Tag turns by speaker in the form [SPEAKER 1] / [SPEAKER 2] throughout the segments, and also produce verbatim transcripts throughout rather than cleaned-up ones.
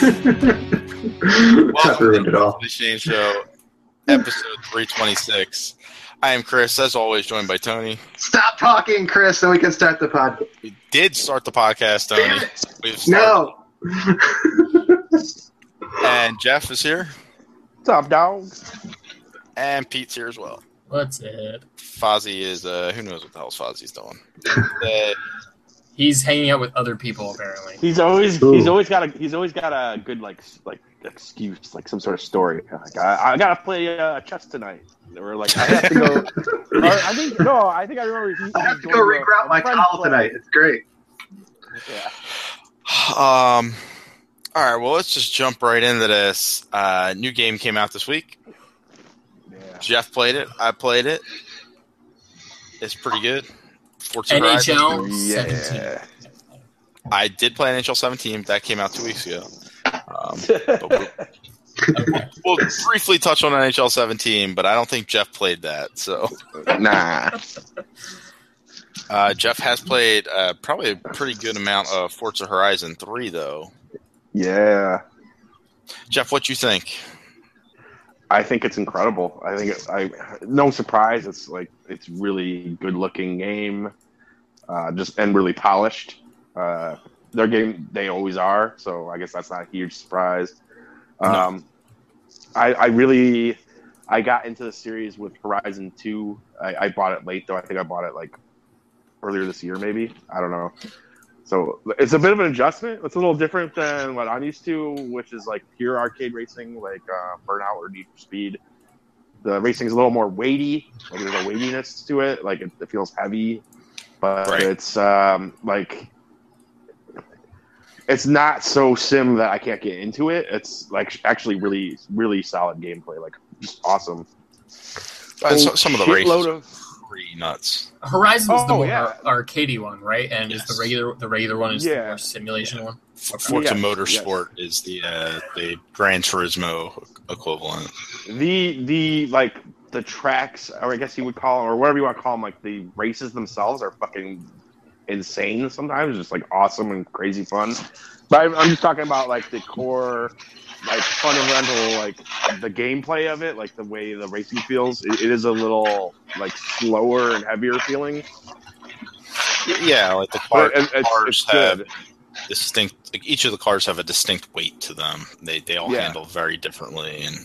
[SPEAKER 1] Welcome
[SPEAKER 2] ruined
[SPEAKER 1] to
[SPEAKER 2] it all.
[SPEAKER 1] the Shane Show, episode three twenty-six. I am Chris, as always, joined by Tony.
[SPEAKER 2] Stop talking, Chris, so we can start the pod.
[SPEAKER 1] We did start the podcast, Tony.
[SPEAKER 2] Damn it.
[SPEAKER 1] We've started.
[SPEAKER 2] No.
[SPEAKER 1] And Jeff is here.
[SPEAKER 3] What's up, dog?
[SPEAKER 1] And Pete's here as well.
[SPEAKER 4] What's it?
[SPEAKER 1] Fozzie is, uh, who knows what the hell Fozzie's doing. uh,
[SPEAKER 4] He's hanging out with other people, apparently.
[SPEAKER 3] He's always
[SPEAKER 2] Ooh.
[SPEAKER 3] he's always got a he's always got a good like like excuse, like some sort of story. Like I, I gotta play uh, chess tonight. Or like I have to go. or, I think no, I think I remember. He,
[SPEAKER 2] I have to go regroute my call tonight. It's great.
[SPEAKER 3] Yeah.
[SPEAKER 1] Um. All right, well, let's just jump right into this. Uh, new game came out this week.
[SPEAKER 3] Yeah.
[SPEAKER 1] Jeff played it. I played it. It's pretty good. Forza
[SPEAKER 4] N H
[SPEAKER 1] Horizon.
[SPEAKER 4] L
[SPEAKER 3] Yeah.
[SPEAKER 4] seventeen.
[SPEAKER 1] I did play N H L seventeen. That came out two weeks ago. Um, but we'll,
[SPEAKER 4] Okay.
[SPEAKER 1] we'll briefly touch on N H L seventeen, but I don't think Jeff played that. So,
[SPEAKER 3] Nah.
[SPEAKER 1] uh, Jeff has played uh, probably a pretty good amount of Forza Horizon three, though.
[SPEAKER 3] Yeah.
[SPEAKER 1] Jeff, what you think?
[SPEAKER 3] I think it's incredible. I think it, I no surprise. It's like it's really good looking game, uh, just and really polished. Uh, their game they always are, so I guess that's not a huge surprise. Um,
[SPEAKER 1] No.
[SPEAKER 3] I, I really I got into the series with Horizon two. I, I bought it late though. I think I bought it like earlier this year, maybe. I don't know. So it's a bit of an adjustment. It's a little different than what I'm used to, which is like pure arcade racing, like uh, Burnout or Need for Speed. The racing is a little more weighty. Like there's a weightiness to it. Like it, it feels heavy, but
[SPEAKER 1] Right.
[SPEAKER 3] it's um, like it's not so sim that I can't get into it. It's like actually really, really solid gameplay. Like just awesome.
[SPEAKER 1] Uh, so, some of the races
[SPEAKER 3] Shitload
[SPEAKER 1] are
[SPEAKER 3] of
[SPEAKER 1] pretty nuts.
[SPEAKER 4] Horizon's the
[SPEAKER 3] Oh,
[SPEAKER 4] more
[SPEAKER 3] yeah.
[SPEAKER 4] ar- arcadey one, right? And is
[SPEAKER 1] Yes.
[SPEAKER 4] the regular the regular one is the
[SPEAKER 3] Yeah.
[SPEAKER 4] more simulation one?
[SPEAKER 1] F- Forza
[SPEAKER 3] Yes,
[SPEAKER 1] Motorsport is the uh, the Gran Turismo equivalent.
[SPEAKER 3] The the like the tracks, or I guess you would call them, or whatever you want to call them, like the races themselves are fucking insane. Sometimes just like awesome and crazy fun. But I'm, I'm just talking about like the core, like fundamental, like the gameplay of it, like the way the racing feels. It, it is a little like slower and heavier feeling.
[SPEAKER 1] Yeah, like the car,
[SPEAKER 3] But it- it's,
[SPEAKER 1] cars
[SPEAKER 3] it's
[SPEAKER 1] have
[SPEAKER 3] good.
[SPEAKER 1] distinct. Like each of the cars have a distinct weight to them. They they all
[SPEAKER 3] Yeah.
[SPEAKER 1] handle very differently, and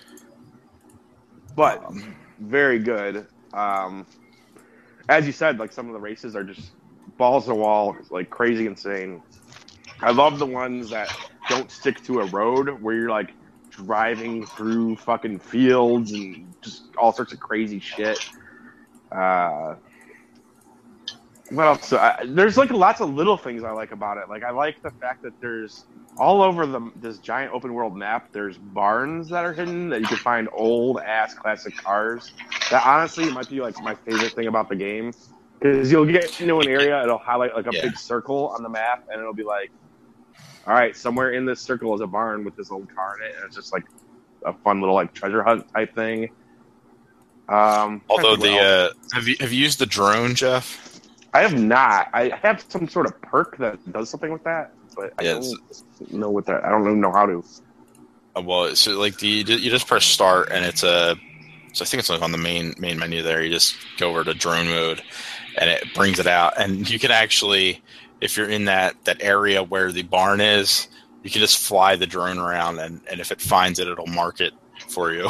[SPEAKER 3] But very good. Um, as you said, like some of the races are just balls to the wall, like crazy insane. I love the ones that don't stick to a road where you're like driving through fucking fields and just all sorts of crazy shit. Uh, what else? I, there's like lots of little things I like about it. Like I like the fact that there's all over the this giant open world map. There's barns that are hidden that you can find old ass classic cars. That honestly might be like my favorite thing about the game, because you'll get into an area, it'll highlight like a
[SPEAKER 1] Yeah.
[SPEAKER 3] big circle on the map, and it'll be like, all right, somewhere in this circle is a barn with this old car in it, and it's just like a fun little like treasure hunt type thing. Um,
[SPEAKER 1] although
[SPEAKER 3] trying to think
[SPEAKER 1] the
[SPEAKER 3] what else.
[SPEAKER 1] uh, have you have you used the drone, Jeff?
[SPEAKER 3] I have not. I have some sort of perk that does something with that, but I
[SPEAKER 1] Yeah,
[SPEAKER 3] don't know what that. I don't even know how to.
[SPEAKER 1] Uh, well, so like the you just press start, and it's a. So I think it's like on the main main menu there. You just go over to drone mode, and it brings it out, and you can actually, if you're in that that area where the barn is, you can just fly the drone around, and, and if it finds it, it'll mark it for you.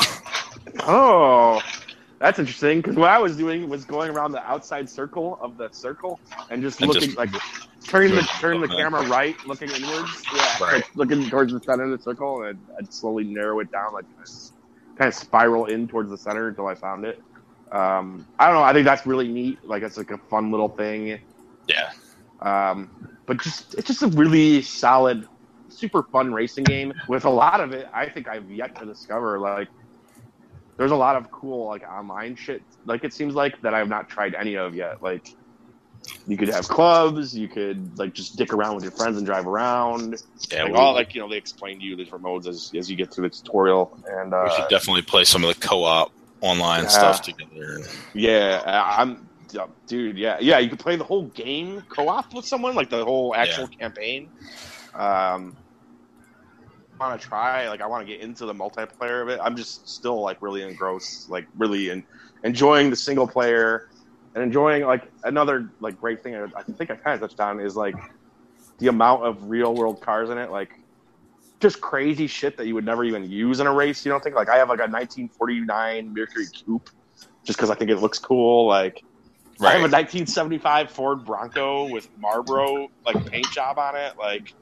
[SPEAKER 3] Oh, that's interesting. Because what I was doing was going around the outside circle of the circle and just
[SPEAKER 1] And
[SPEAKER 3] looking
[SPEAKER 1] just-
[SPEAKER 3] like turning the
[SPEAKER 1] Good.
[SPEAKER 3] turn the
[SPEAKER 1] Okay.
[SPEAKER 3] camera right, looking inwards. Yeah,
[SPEAKER 1] Right.
[SPEAKER 3] like, looking towards the center of the circle, and I'd, I'd slowly narrow it down, like kind of spiral in towards the center until I found it. Um, I don't know. I think that's really neat. Like it's like a fun little thing.
[SPEAKER 1] Yeah.
[SPEAKER 3] Um, but just it's just a really solid, super fun racing game with a lot of it. I think I've yet to discover. Like, there's a lot of cool like online shit. Like it seems like that I've not tried any of yet. Like, you could have clubs. You could like just dick around with your friends and drive around.
[SPEAKER 1] Yeah,
[SPEAKER 3] like
[SPEAKER 1] we,
[SPEAKER 3] all like you know they explain to you the different modes as as you get through the tutorial. And uh,
[SPEAKER 1] we should definitely play some of the co-op online
[SPEAKER 3] Yeah.
[SPEAKER 1] stuff together.
[SPEAKER 3] yeah, I- I'm. Yeah, dude, yeah, yeah. You could play the whole game co-op with someone, like the whole actual campaign. Um, want to try. Like I want to get into the multiplayer of it. I'm just still like really engrossed, like really in, enjoying the single player and enjoying like another like great thing. I, I think I kind of touched on is like the amount of real world cars in it. Like just crazy shit that you would never even use in a race. You don't think like I have like a nineteen forty-nine Mercury Coupe just because I think it looks cool. Like right. I have a nineteen seventy-five Ford Bronco with Marlboro like paint job on it. Like.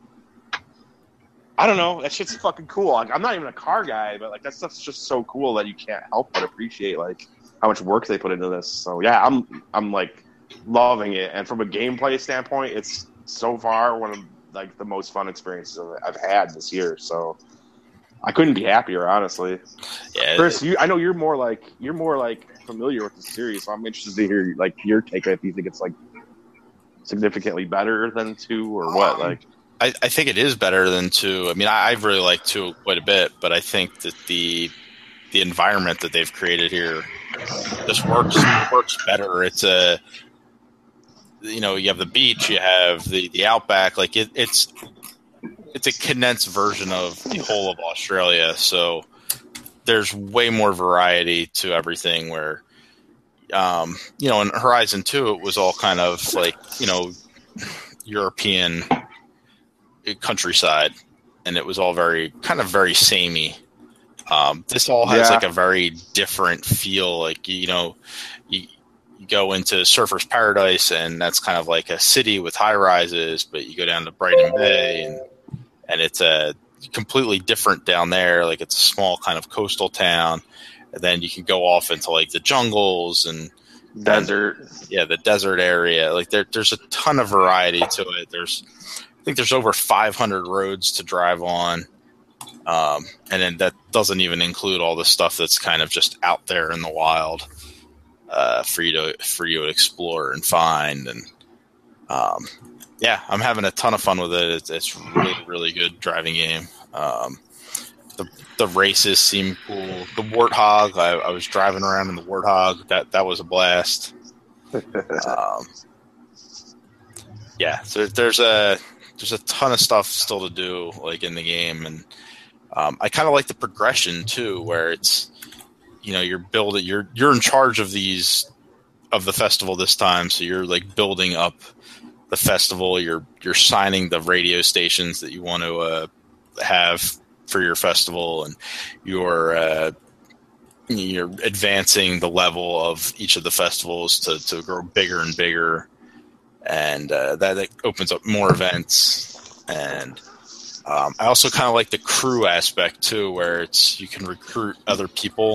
[SPEAKER 3] I don't know. That shit's fucking cool. Like, I'm not even a car guy, but like that stuff's just so cool that you can't help but appreciate like how much work they put into this. So yeah, I'm I'm like loving it. And from a gameplay standpoint, it's so far one of like the most fun experiences I've had this year. So I couldn't be happier, honestly.
[SPEAKER 1] Yeah,
[SPEAKER 3] Chris, you, I know you're more like you're more like familiar with the series, so I'm interested to hear like your take on if you think it's like significantly better than two or what, like.
[SPEAKER 1] I, I think it is better than two. I mean, I, I really like two quite a bit, but I think that the the environment that they've created here just works works better. It's a you know you have the beach, you have the, the outback. Like it, it's it's a condensed version of the whole of Australia. So there's way more variety to everything. Where um, you know in Horizon two, it was all kind of like you know European countryside, and it was all very kind of very samey. Um, this all has
[SPEAKER 3] yeah.
[SPEAKER 1] like a very different feel. Like you know, you, you go into Surfer's Paradise, and that's kind of like a city with high rises. But you go down to Brighton Bay, and and it's a completely different down there. Like it's a small kind of coastal town, and then you can go off into like the jungles and
[SPEAKER 3] desert.
[SPEAKER 1] And, yeah, the desert area. Like there, there's a ton of variety to it. There's I think there's over five hundred roads to drive on, um, and then that doesn't even include all the stuff that's kind of just out there in the wild uh, for you to for you to explore and find. And um, yeah, I'm having a ton of fun with it. It's, it's really really good driving game. Um, the the races seem cool. The Warthog, I, I was driving around in the Warthog. That that was a blast. Um, yeah, so there's a There's a ton of stuff still to do, like in the game, and um, I kind of like the progression too, where it's you know you're building, you're you're in charge of these of the festival this time, so you're like building up the festival. You're you're signing the radio stations that you want to uh, have for your festival, and you're uh, you're advancing the level of each of the festivals to to grow bigger and bigger. And uh, that, that opens up more events. And um, I also kind of like the crew aspect too, where it's you can recruit other people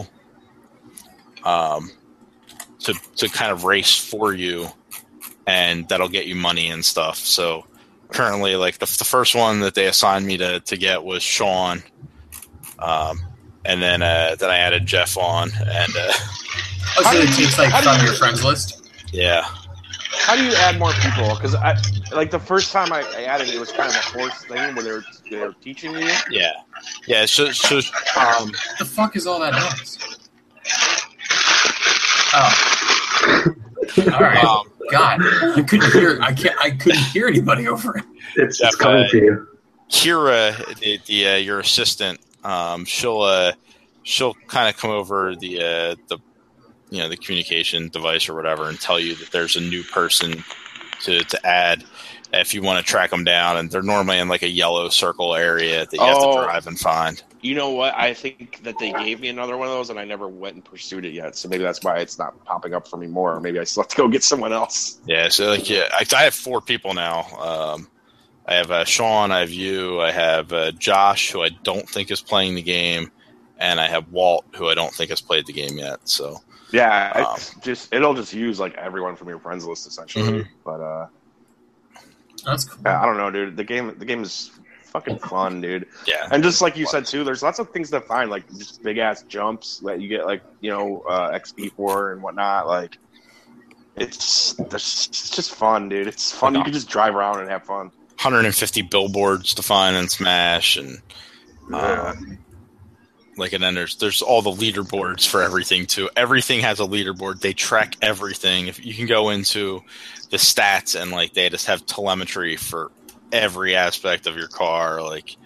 [SPEAKER 1] um, to to kind of race for you, and that'll get you money and stuff. So currently, like the, the first one that they assigned me to, to get was Sean, um, and then uh, then I added Jeff on. And uh,
[SPEAKER 4] oh, so it takes like from your friends list.
[SPEAKER 1] Yeah.
[SPEAKER 3] How do you add more people? Because I like the first time I, I added it, it was kind of a forced thing where they were they were teaching you.
[SPEAKER 1] Yeah, yeah. So, so um,
[SPEAKER 4] what the fuck is all that noise? Oh, all right. Um, God, I couldn't hear. I can't. I couldn't hear anybody over it.
[SPEAKER 2] It's,
[SPEAKER 1] Jeff,
[SPEAKER 2] it's coming
[SPEAKER 1] uh,
[SPEAKER 2] to you.
[SPEAKER 1] Kira, the, the uh, your assistant, um, she'll uh, she'll kind of come over the uh, the. you know, the communication device or whatever and tell you that there's a new person to, to add if you want to track them down. And they're normally in like a yellow circle area that you have
[SPEAKER 3] oh,
[SPEAKER 1] to drive and find.
[SPEAKER 3] You know what? I think that they gave me another one of those and I never went and pursued it yet. So maybe that's why it's not popping up for me more. Or maybe I still have to go get someone else.
[SPEAKER 1] Yeah. So like, yeah, I, I have four people now. Um, I have uh, Sean, I have you, I have uh, Josh, who I don't think is playing the game. And I have Walt, who I don't think has played the game yet. So,
[SPEAKER 3] Yeah,
[SPEAKER 1] Um,
[SPEAKER 3] it's just it'll just use like everyone from your friends list essentially.
[SPEAKER 1] Mhm.
[SPEAKER 3] But uh,
[SPEAKER 4] That's cool.
[SPEAKER 3] I don't know, dude. The game the game is fucking fun, dude.
[SPEAKER 1] yeah.
[SPEAKER 3] And just like you said too, there's lots of things to find, like just big ass jumps that you get like you know uh, X P for and whatnot. Like it's it's just fun, dude. It's fun. You can just drive around and have fun.
[SPEAKER 1] one hundred fifty billboards to find and smash, and
[SPEAKER 3] Yeah.
[SPEAKER 1] um, like, and then there's there's all the leaderboards for everything too. Everything has a leaderboard. They track everything. If you can go into the stats and like they just have telemetry for every aspect of your car. Like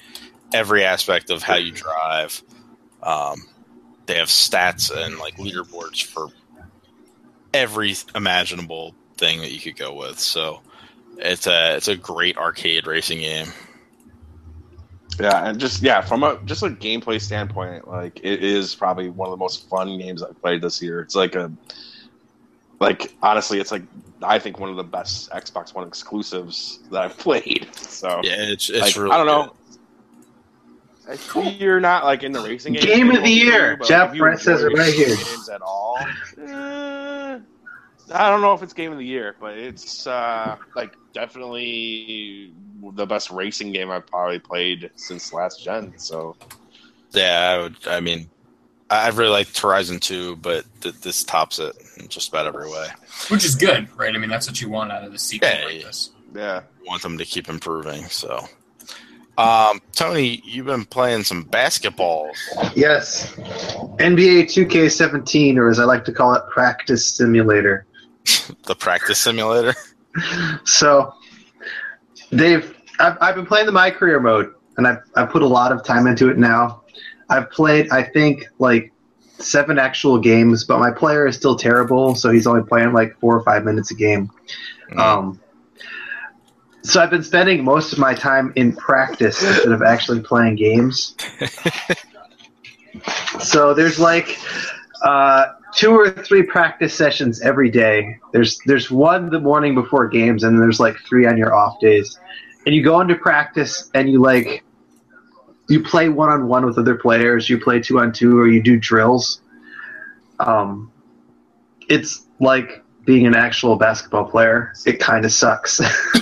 [SPEAKER 1] every aspect of how you drive. Um, they have stats and like leaderboards for every imaginable thing that you could go with. So it's a it's a great arcade racing game.
[SPEAKER 3] Yeah, and just yeah, from a just a gameplay standpoint, like it is probably one of the most fun games I've played this year. It's like a like honestly, it's like I think one of the best Xbox One exclusives that I've played. So
[SPEAKER 1] yeah, it's it's
[SPEAKER 3] like,
[SPEAKER 1] really
[SPEAKER 3] I don't know.
[SPEAKER 1] good.
[SPEAKER 3] Cool. You're not like in the racing game.
[SPEAKER 2] Game of the year.
[SPEAKER 3] But
[SPEAKER 2] Jeff
[SPEAKER 3] if you
[SPEAKER 2] Brett says it
[SPEAKER 3] enjoy
[SPEAKER 2] right here.
[SPEAKER 3] Games at all? Eh, I don't know if it's game of the year, but it's uh, like definitely the best racing game I've probably played since last gen. So
[SPEAKER 1] Yeah, I would. I mean, I really liked Horizon two, but th- this tops it in just about every way.
[SPEAKER 4] Which is good, right? I mean, that's what you want out of the sequel
[SPEAKER 1] Yeah,
[SPEAKER 4] like
[SPEAKER 1] yeah.
[SPEAKER 4] this.
[SPEAKER 3] yeah,
[SPEAKER 1] I want them to keep improving. So, um, Tony, you've been playing some basketball.
[SPEAKER 2] Yes. N B A two K seventeen, or as I like to call it, Practice Simulator.
[SPEAKER 1] The practice simulator.
[SPEAKER 2] So they've I've, I've been playing the My Career mode, and I've I've put a lot of time into it now. I've played I think like seven actual games, but my player is still terrible, so he's only playing like four or five minutes a game.
[SPEAKER 1] Mm.
[SPEAKER 2] Um, so I've been spending most of my time in practice instead of actually playing games. So there's like uh, two or three practice sessions every day. There's there's one the morning before games, and there's like three on your off days. And you go into practice, and you like you play one on one with other players. You play two on two, or you do drills. Um, it's like being an actual basketball player. It kind of sucks.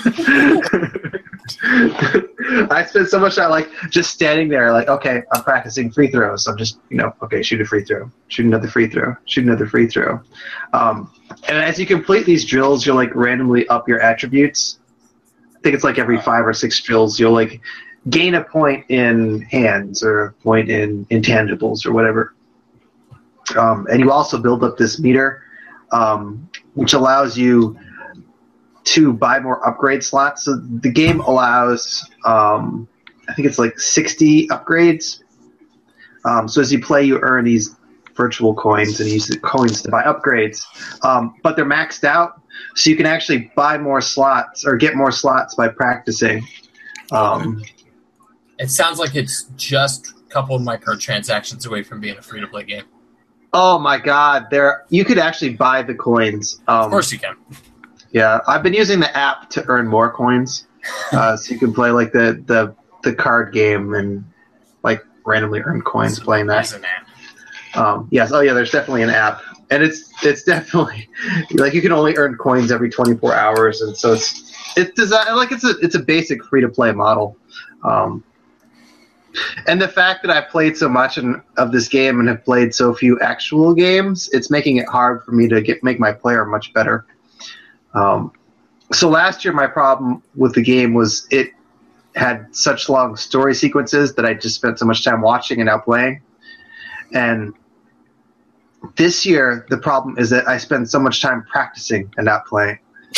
[SPEAKER 2] I spent so much time like just standing there, like, okay, I'm practicing free throws. I'm just, you know, okay, shoot a free throw, shoot another free throw, shoot another free throw. Um, and as you complete these drills, you'll like randomly up your attributes. I think it's like every five or six drills, you'll like gain a point in hands or a point in intangibles or whatever. Um, and you also build up this meter, um, which allows you to buy more upgrade slots. So the game allows, um, I think it's like sixty upgrades. Um, so as you play, you earn these virtual coins and use the coins to buy upgrades. Um, but they're maxed out, so you can actually buy more slots or get more slots by practicing. Um,
[SPEAKER 4] It sounds like it's just a couple of microtransactions away from being a free-to-play game.
[SPEAKER 2] oh my God, there you could actually buy the coins. Um,
[SPEAKER 4] Of course you can.
[SPEAKER 2] Yeah, I've been using the app to earn more coins, uh, so you can play like the, the the card game and like randomly earn coins playing
[SPEAKER 4] There's
[SPEAKER 2] that.
[SPEAKER 4] an app.
[SPEAKER 2] Um, yes, oh yeah, there's definitely an app, and it's it's definitely like you can only earn coins every twenty-four hours, and so it's it's designed like it's a it's a basic free to play model. Um, and the fact that I've played so much in, of this game and have played so few actual games, it's making it hard for me to get make my player much better. Um, so last year, my problem with the game was it had such long story sequences that I just spent so much time watching and now playing. And this year, the problem is that I spend so much time practicing and not playing.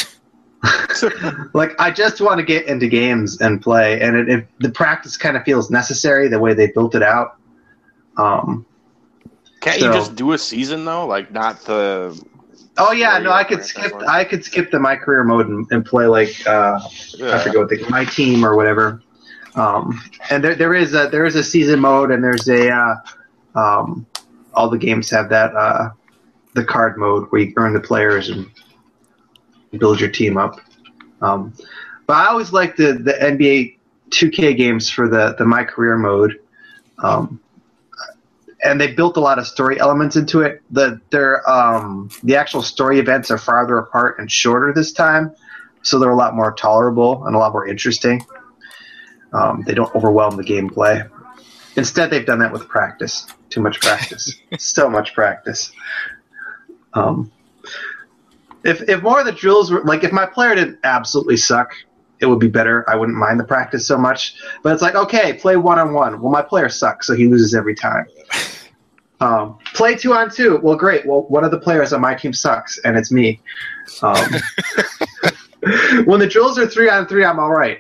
[SPEAKER 2] Like, I just want to get into games and play, and it, it, the practice kind of feels necessary the way they built it out. Um,
[SPEAKER 3] can't
[SPEAKER 2] so,
[SPEAKER 3] you just do a season though? Like not the.
[SPEAKER 2] Oh yeah,
[SPEAKER 3] Or
[SPEAKER 2] no, I
[SPEAKER 3] your
[SPEAKER 2] could
[SPEAKER 3] franchise
[SPEAKER 2] skip.
[SPEAKER 3] one?
[SPEAKER 2] I could skip the my career mode and, and play like uh,
[SPEAKER 3] Yeah.
[SPEAKER 2] I forget what they my team or whatever. Um, and there there is a there is a season mode, and there's a uh, um, all the games have that uh, the card mode where you earn the players and build your team up. Um, but I always like the the N B A two K games for the the my career mode. Um, And they built a lot of story elements into it. The their um, the actual story events are farther apart and shorter this time, so they're a lot more tolerable and a lot more interesting. Um, they don't overwhelm the gameplay. Instead, they've done that with practice. Too much practice. So much practice. Um, if if more of the drills were like if my player didn't absolutely suck, it would be better. I wouldn't mind the practice so much. But it's like, okay, play one on one. Well, my player sucks, so he loses every time. Um, play two on two. Well, great. Well, one of the players on my team sucks, and it's me. Um, when the drills are three on three, I'm all right.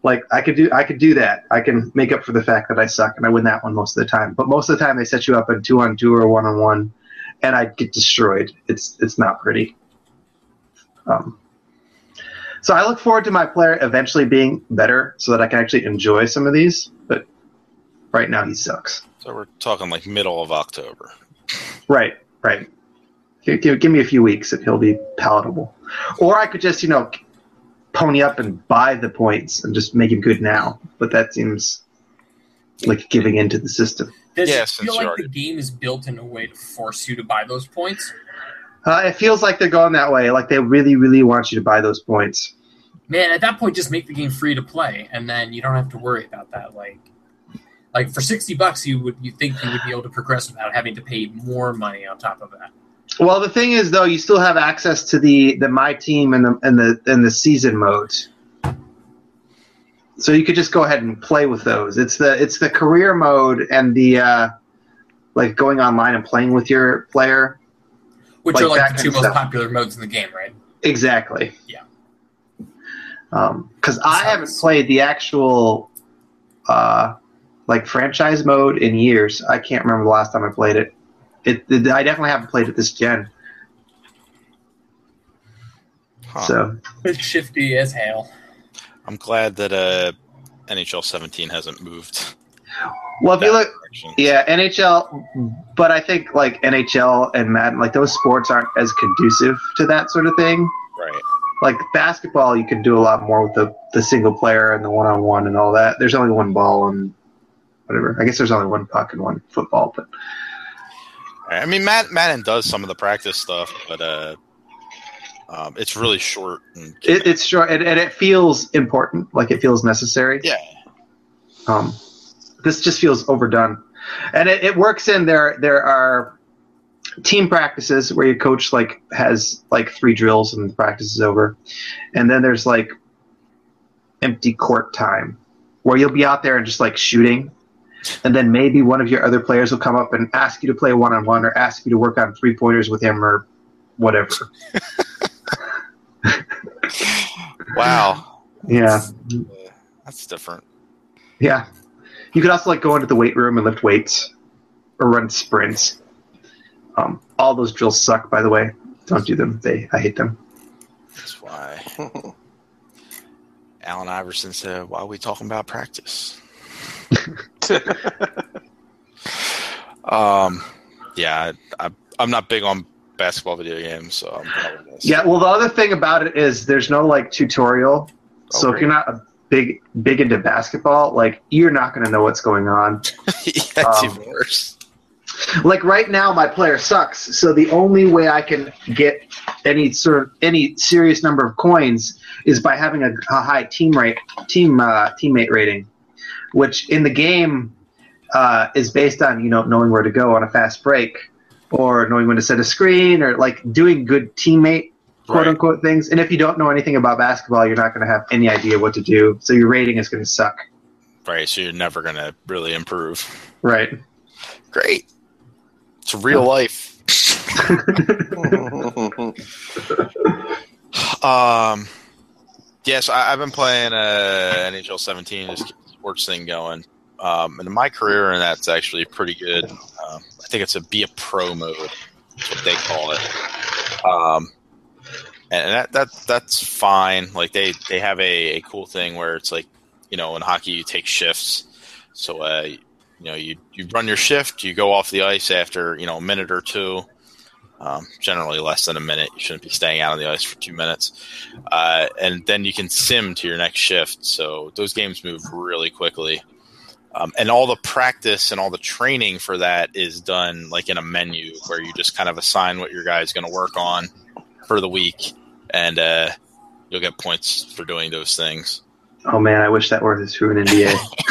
[SPEAKER 2] Like I could do, I could do that. I can make up for the fact that I suck and I win that one most of the time. But most of the time, they set you up in two on two or one on one, and I get destroyed. It's it's not pretty. Um, so I look forward to my player eventually being better, so that I can actually enjoy some of these. But right now, he sucks.
[SPEAKER 1] So we're talking like middle of October.
[SPEAKER 2] Right, right. Give, give, give me a few weeks and he'll be palatable. Or I could just, you know, pony up and buy the points and just make him good now. But that seems like giving into the system.
[SPEAKER 4] Does
[SPEAKER 1] Yeah,
[SPEAKER 4] it
[SPEAKER 1] since
[SPEAKER 4] feel
[SPEAKER 1] you're
[SPEAKER 4] like
[SPEAKER 1] already-
[SPEAKER 4] the game is built in a way to force you to buy those points?
[SPEAKER 2] Uh, it feels like they're going that way. Like they really, really want you to buy those points.
[SPEAKER 4] Man, at that point, just make the game free to play, and then you don't have to worry about that. Like, like for sixty bucks, you would you think you would be able to progress without having to pay more money on top of that?
[SPEAKER 2] Well, the thing is, though, you still have access to the, the My Team and the and the and the season modes. So you could just go ahead and play with those. It's the it's the career mode and the uh, like going online and playing with your player.
[SPEAKER 4] Which
[SPEAKER 2] Like
[SPEAKER 4] are like
[SPEAKER 2] that
[SPEAKER 4] the
[SPEAKER 2] kind
[SPEAKER 4] two
[SPEAKER 2] of
[SPEAKER 4] most
[SPEAKER 2] stuff.
[SPEAKER 4] popular modes in the game, right?
[SPEAKER 2] Exactly.
[SPEAKER 4] Yeah.
[SPEAKER 2] Because I
[SPEAKER 4] Sounds-
[SPEAKER 2] haven't played the actual uh, like franchise mode in years. I can't remember the last time I played it. It, it I definitely haven't played it this gen.
[SPEAKER 1] Huh.
[SPEAKER 2] So
[SPEAKER 4] It's shifty as hell.
[SPEAKER 1] I'm glad that uh, N H L seventeen hasn't moved.
[SPEAKER 2] well, if you
[SPEAKER 1] that
[SPEAKER 2] look,
[SPEAKER 1] direction.
[SPEAKER 2] yeah, N H L. But I think like N H L and Madden, like those sports aren't as conducive to that sort of thing.
[SPEAKER 1] Right.
[SPEAKER 2] Like basketball, you can do a lot more with the, the single player and the one on one and all that. There's only one ball and whatever. I guess there's only one puck and one football, but
[SPEAKER 1] I mean, Matt, Madden does some of the practice stuff, but uh, um, it's really short. And
[SPEAKER 2] it, it's short and, and it feels important, like it feels necessary.
[SPEAKER 1] yeah,
[SPEAKER 2] Um, this just feels overdone, and it, it works in there. There are team practices where your coach like has like three drills and the practice is over, and then there's like empty court time where you'll be out there and just like shooting, and then maybe one of your other players will come up and ask you to play one on one or ask you to work on three pointers with him or whatever.
[SPEAKER 1] wow,
[SPEAKER 2] Yeah,
[SPEAKER 1] uh, that's different.
[SPEAKER 2] yeah. You could also like go into the weight room and lift weights or run sprints. Um, all those drills suck, by the way. Don't do them. They, I hate them.
[SPEAKER 1] That's why Allen Iverson said, "Why are we talking about practice?" um, yeah, I, I, I'm not big on basketball video games, so I'm probably gonna say-
[SPEAKER 2] Yeah. Well, the other thing about it is there's no like tutorial. So
[SPEAKER 1] Oh,
[SPEAKER 2] if you're not a big big into basketball, like you're not going to know what's going on.
[SPEAKER 1] yeah, it's
[SPEAKER 2] Um,
[SPEAKER 1] even worse.
[SPEAKER 2] Like right now, my player sucks. So the only way I can get any sort of any serious number of coins is by having a, a high team rate, team uh, teammate rating, which in the game uh, is based on you know knowing where to go on a fast break, or knowing when to set a screen, or like doing good teammate quote
[SPEAKER 1] Right.
[SPEAKER 2] unquote things. And if you don't know anything about basketball, you're not going to have any idea what to do. So your rating is going to suck.
[SPEAKER 1] Right, so you're never gonna really improve.
[SPEAKER 2] Right.
[SPEAKER 1] Great, it's real life. Um, yes, I, I've been playing uh, N H L seventeen, just keep the sports thing going. Um, and my career in that's actually pretty good. Um, I think it's a be a pro mode, that's what they call it. Um, and that that that's fine. Like they they have a, a cool thing where it's like, you know, in hockey you take shifts. So uh, you know you you run your shift, you go off the ice after you know a minute or two. Um, generally less than a minute. You shouldn't be staying out on the ice for two minutes. Uh, and then you can sim to your next shift. So those games move really quickly. Um, and all the practice and all the training for that is done like in a menu where you just kind of assign what your guy is going to work on for the week. And uh, you'll get points for doing those things.
[SPEAKER 2] Oh man, I wish that were true in N B A.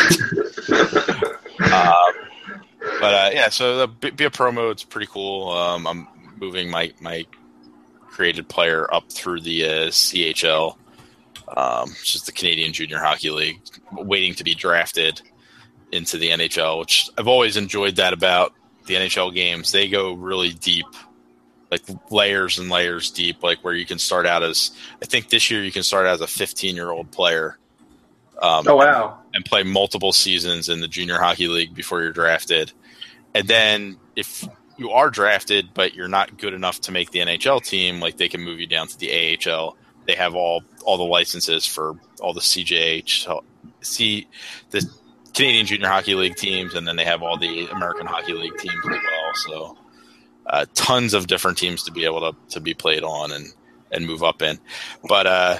[SPEAKER 1] um, but uh, yeah, so the be, be a pro mode's pretty cool. Um, I'm moving my, my created player up through the uh, C H L, um, which is the Canadian Junior Hockey League, waiting to be drafted into the N H L, which I've always enjoyed that about the N H L games. They go really deep, like layers and layers deep, like where you can start out as, I think this year you can start out as a fifteen-year-old player Um,
[SPEAKER 2] Oh wow!
[SPEAKER 1] And play multiple seasons in the junior hockey league before you're drafted. And then if you are drafted, but you're not good enough to make the N H L team, like they can move you down to the A H L. They have all, all the licenses for all the C J H, C, the Canadian Junior Hockey League teams, and then they have all the American Hockey League teams as well. So uh, tons of different teams to be able to, to be played on and, and move up in. But uh,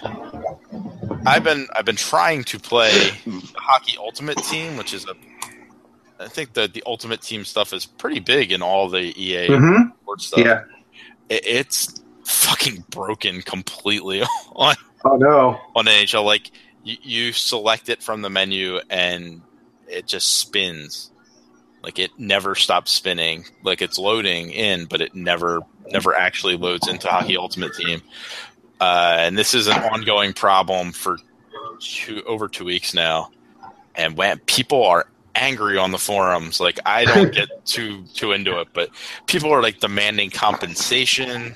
[SPEAKER 1] I've been I've been trying to play the Hockey Ultimate Team, which is a I think that the Ultimate Team stuff is pretty big in all the E A
[SPEAKER 2] Mm-hmm.
[SPEAKER 1] sports stuff.
[SPEAKER 2] Yeah.
[SPEAKER 1] It, it's fucking broken completely on
[SPEAKER 2] Oh no.
[SPEAKER 1] on N H L. Like you, you select it from the menu and it just spins. Like it never stops spinning. Like it's loading in, but it never never actually loads into Hockey Ultimate Team. Uh, and this is an ongoing problem for two, over two weeks now. And when people are angry on the forums, like I don't get too too into it, but people are like demanding compensation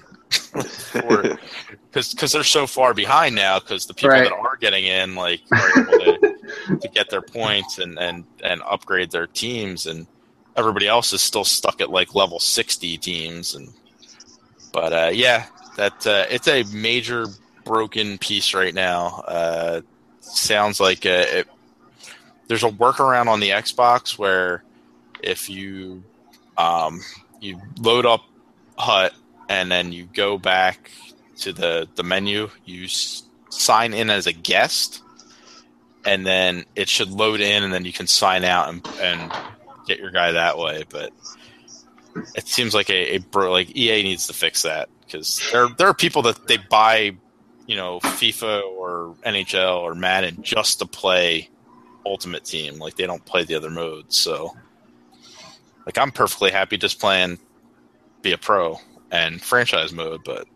[SPEAKER 1] for because because they're so far behind now. Because the people
[SPEAKER 2] Right.
[SPEAKER 1] that are getting in, like, are able to, to get their points and and and upgrade their teams, and everybody else is still stuck at like level sixty teams. And but uh, yeah, that uh, it's a major broken piece right now. Uh, sounds like uh, it. There's a workaround on the Xbox where if you um, you load up H U T and then you go back to the, the menu, you s- sign in as a guest, and then it should load in, and then you can sign out and, and get your guy that way. But it seems like a, a bro, like E A needs to fix that, because there there are people that they buy, you know, FIFA or N H L or Madden just to play Ultimate Team. Like they don't play the other modes. So like I'm perfectly happy just playing be a pro and franchise mode. But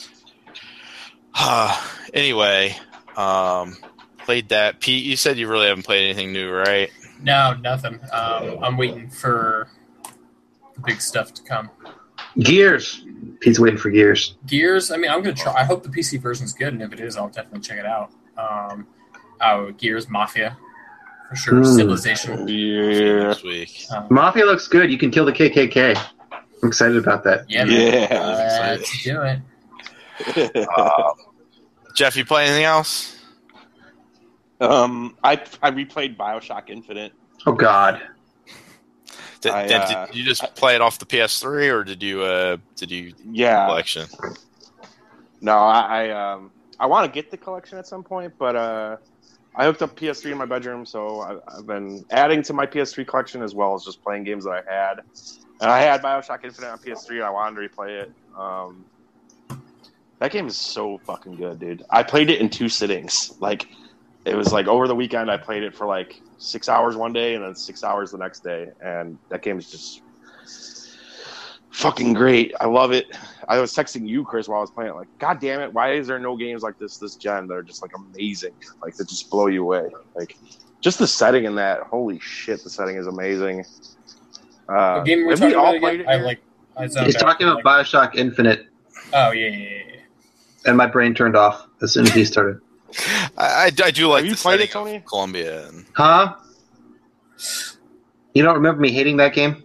[SPEAKER 1] uh, anyway, um, played that. Pete, you said you really haven't played anything new, right?
[SPEAKER 4] No, nothing. Um, I'm waiting for the big stuff to come.
[SPEAKER 2] Gears. Pete's waiting for Gears.
[SPEAKER 4] Gears. I mean, I'm gonna try. I hope the P C version's good, and if it is, I'll definitely check it out. Um, oh, Gears Mafia for sure.
[SPEAKER 2] Mm.
[SPEAKER 4] Civilization.
[SPEAKER 3] Yeah.
[SPEAKER 1] Next week.
[SPEAKER 4] Um,
[SPEAKER 2] Mafia looks good. You can kill the K K K. I'm excited about that.
[SPEAKER 4] yeah, man.
[SPEAKER 3] Yeah.
[SPEAKER 4] Uh, let's do it.
[SPEAKER 1] Uh, Jeff, you play anything else?
[SPEAKER 3] um, I I replayed Bioshock Infinite.
[SPEAKER 2] Oh God.
[SPEAKER 1] Did,
[SPEAKER 3] I,
[SPEAKER 1] did,
[SPEAKER 3] uh,
[SPEAKER 1] did you just play it off the P S three, or did you uh, did you
[SPEAKER 3] Yeah.
[SPEAKER 1] collection?
[SPEAKER 3] No, I I, um I want to get the collection at some point, but uh, I hooked up P S three in my bedroom, so I, I've been adding to my P S three collection as well as just playing games that I had. And I had Bioshock Infinite on P S three, and I wanted to replay it. Um, that game is so fucking good, dude. I played it in two sittings. Like, it was like over the weekend, I played it for like six hours one day and then six hours the next day. And that game is just fucking great. I love it. I was texting you, Chris, while I was playing it. Like, God damn it, why is there no games like this this gen that are just like amazing? Like, that just blow you away. Like, just the setting in that. Holy shit, the setting is amazing. Uh,
[SPEAKER 4] What game were we
[SPEAKER 3] have
[SPEAKER 4] talking
[SPEAKER 3] all
[SPEAKER 4] about
[SPEAKER 3] played
[SPEAKER 4] again?
[SPEAKER 3] it
[SPEAKER 4] I
[SPEAKER 3] here?
[SPEAKER 4] like. I zoned
[SPEAKER 2] He's
[SPEAKER 4] out.
[SPEAKER 2] talking about Bioshock Infinite,
[SPEAKER 4] Oh yeah, yeah, yeah, yeah.
[SPEAKER 2] and my brain turned off as soon as he started.
[SPEAKER 1] I, I, I do like
[SPEAKER 3] Have you
[SPEAKER 1] the
[SPEAKER 3] played it,
[SPEAKER 1] setting of
[SPEAKER 3] Tony?
[SPEAKER 1] Columbia. And
[SPEAKER 2] Huh? You don't remember me hating that game?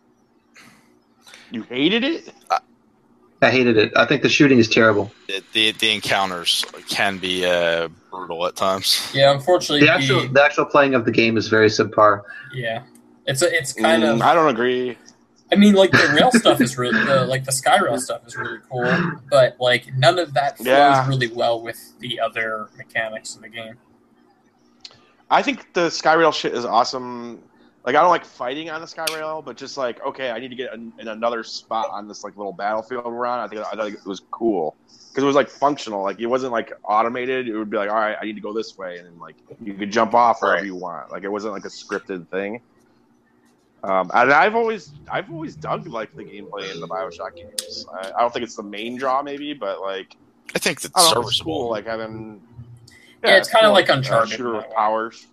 [SPEAKER 3] You hated it?
[SPEAKER 2] I hated it. I think the shooting is terrible.
[SPEAKER 1] the, the the encounters can be uh, brutal at times.
[SPEAKER 4] Yeah, unfortunately,
[SPEAKER 2] The actual
[SPEAKER 4] the,
[SPEAKER 2] the actual playing of the game is very subpar.
[SPEAKER 4] yeah, it's a, it's kind
[SPEAKER 3] Mm,
[SPEAKER 4] of.
[SPEAKER 3] I don't agree.
[SPEAKER 4] I mean, like the rail stuff is really the, like the sky rail stuff is really cool, but like none of that flows
[SPEAKER 3] Yeah.
[SPEAKER 4] really well with the other mechanics in the game.
[SPEAKER 3] I think the Skyrail shit is awesome. Like, I don't like fighting on the Skyrail, but just like, okay, I need to get in, in another spot on this like little battlefield we're on. I think I thought it was cool because it was like functional. Like, it wasn't like automated. It would be like, all right, I need to go this way, and then like you could jump off wherever
[SPEAKER 1] Right.
[SPEAKER 3] you want. Like, it wasn't like a scripted thing. Um, and I've always, I've always dug like the gameplay in the Bioshock games. I, I don't think it's the main draw, maybe, but like,
[SPEAKER 1] I think that's
[SPEAKER 3] I don't know, it's
[SPEAKER 1] serviceable.
[SPEAKER 3] cool. Like having,
[SPEAKER 4] Yeah, it's kinda
[SPEAKER 3] cool,
[SPEAKER 4] like
[SPEAKER 3] uh,
[SPEAKER 4] Uncharted
[SPEAKER 3] shooter
[SPEAKER 4] in
[SPEAKER 3] with
[SPEAKER 4] that way.
[SPEAKER 3] powers.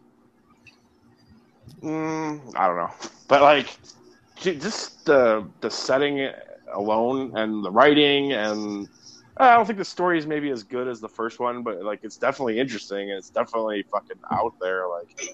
[SPEAKER 3] Mm, I don't know, but like, j- just the the setting alone and the writing and I don't think the story is maybe as good as the first one, but like it's definitely interesting and it's definitely fucking out there. Like,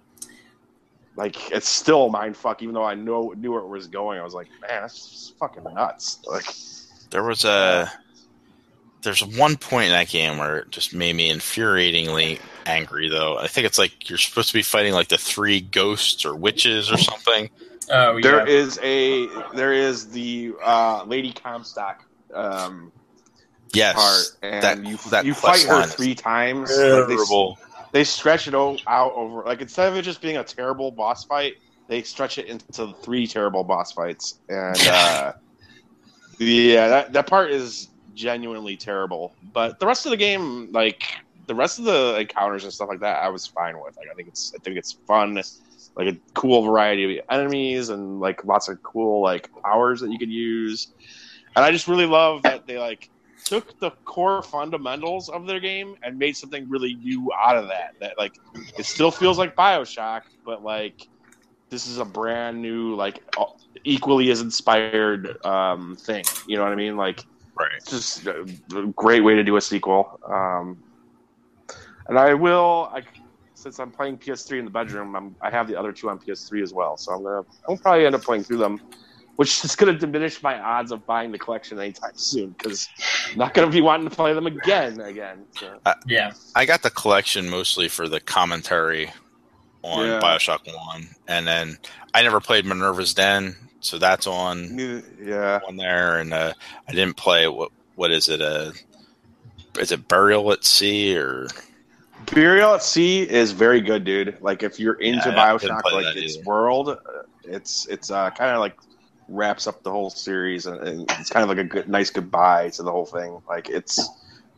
[SPEAKER 3] like it's still a mind fuck. Even though I know knew where it was going, I was like, man, that's just fucking nuts. Like,
[SPEAKER 1] there was a there's one point in that game where it just made me infuriatingly angry. Though I think it's like you're supposed to be fighting like the three ghosts or witches or something.
[SPEAKER 4] Oh, yeah.
[SPEAKER 3] there is a there is the uh, Lady Comstock. Um,
[SPEAKER 1] Yes,
[SPEAKER 3] part, and
[SPEAKER 1] that,
[SPEAKER 3] you
[SPEAKER 1] that
[SPEAKER 3] you fight her
[SPEAKER 1] line
[SPEAKER 3] three
[SPEAKER 1] is
[SPEAKER 3] times. Like,
[SPEAKER 1] terrible.
[SPEAKER 3] they, they stretch it o- out over like instead of it just being a terrible boss fight, they stretch it into three terrible boss fights, and uh, yeah, that that part is genuinely terrible. But the rest of the game, like the rest of the encounters and stuff like that, I was fine with. Like I think it's I think it's fun, like a cool variety of enemies and like lots of cool like powers that you could use. And I just really love that they like took the core fundamentals of their game and made something really new out of that. That like it still feels like BioShock, but like this is a brand new, like equally as inspired um, thing. You know what I mean? Like,
[SPEAKER 1] right.
[SPEAKER 3] It's just a great way to do a sequel. Um, and I will, I, since I'm playing P S three in the bedroom, I'm, I have the other two on P S three as well. So I'm gonna, I'll probably end up playing through them, which is going to diminish my odds of buying the collection anytime soon because I'm not going to be wanting to play them again. Again, so.
[SPEAKER 1] uh,
[SPEAKER 4] yeah.
[SPEAKER 1] I got the collection mostly for the commentary on
[SPEAKER 3] Yeah.
[SPEAKER 1] BioShock One, and then I never played Minerva's Den, so that's on
[SPEAKER 3] Yeah,
[SPEAKER 1] on there. And uh, I didn't play what what is it? Uh, is it Burial at Sea or?
[SPEAKER 3] Burial at Sea is very good, dude. Like if you're into
[SPEAKER 1] Yeah, I didn't
[SPEAKER 3] BioShock,
[SPEAKER 1] play
[SPEAKER 3] like
[SPEAKER 1] that
[SPEAKER 3] its
[SPEAKER 1] either.
[SPEAKER 3] world, uh, it's it's uh, kind of like wraps up the whole series, and, and it's kind of like a good, nice goodbye to the whole thing. Like it's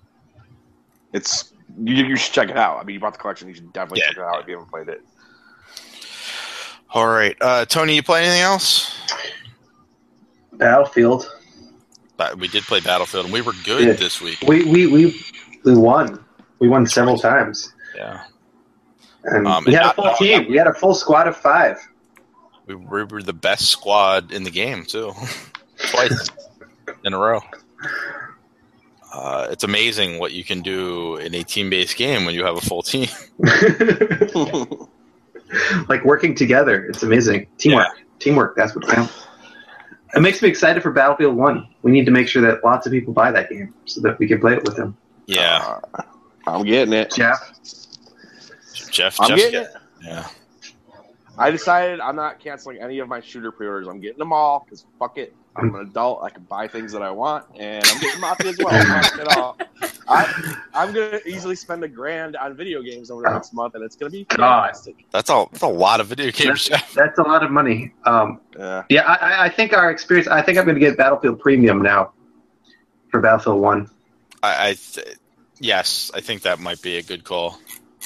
[SPEAKER 3] it's you, you should check it out. I mean, you bought the collection, you should definitely
[SPEAKER 1] Yeah.
[SPEAKER 3] check it out if you haven't played it.
[SPEAKER 1] All right, uh, Tony, you play anything else?
[SPEAKER 2] Battlefield.
[SPEAKER 1] Uh, we did play Battlefield, and we were good
[SPEAKER 2] Yeah.
[SPEAKER 1] this week.
[SPEAKER 2] We we we we won. We won several times,
[SPEAKER 1] Yeah,
[SPEAKER 2] and
[SPEAKER 1] Um,
[SPEAKER 2] we
[SPEAKER 1] and
[SPEAKER 2] had a
[SPEAKER 1] not-
[SPEAKER 2] full team. We had a full squad of five.
[SPEAKER 1] we were, we were the best squad in the game too, twice in a row. Uh, it's amazing what you can do in a team-based game when you have a full team.
[SPEAKER 2] Like working together, it's amazing. Teamwork, teamwork. That's what counts. It makes me excited for Battlefield One. We need to make sure that lots of people buy that game so that we can play it with them.
[SPEAKER 1] Yeah,
[SPEAKER 3] Uh, I'm getting it.
[SPEAKER 2] Jeff,
[SPEAKER 1] Jeff.
[SPEAKER 3] I'm
[SPEAKER 1] Jeff's
[SPEAKER 3] getting
[SPEAKER 1] get-
[SPEAKER 3] it.
[SPEAKER 1] Yeah,
[SPEAKER 3] I decided I'm not canceling any of my shooter pre-orders. I'm getting them all because fuck it. I'm an adult. I can buy things that I want, and I'm getting Mafia as well. Fuck it all. I, I'm gonna easily spend a grand on video games over the next month, and it's gonna be fantastic.
[SPEAKER 1] that's a that's a lot of video games, Jeff.
[SPEAKER 2] that's a lot of money. Um,
[SPEAKER 3] Yeah.
[SPEAKER 2] yeah, I, I- I think our experience. I think I'm going to get Battlefield Premium now for Battlefield One.
[SPEAKER 1] I, I th- yes, I think that might be a good call.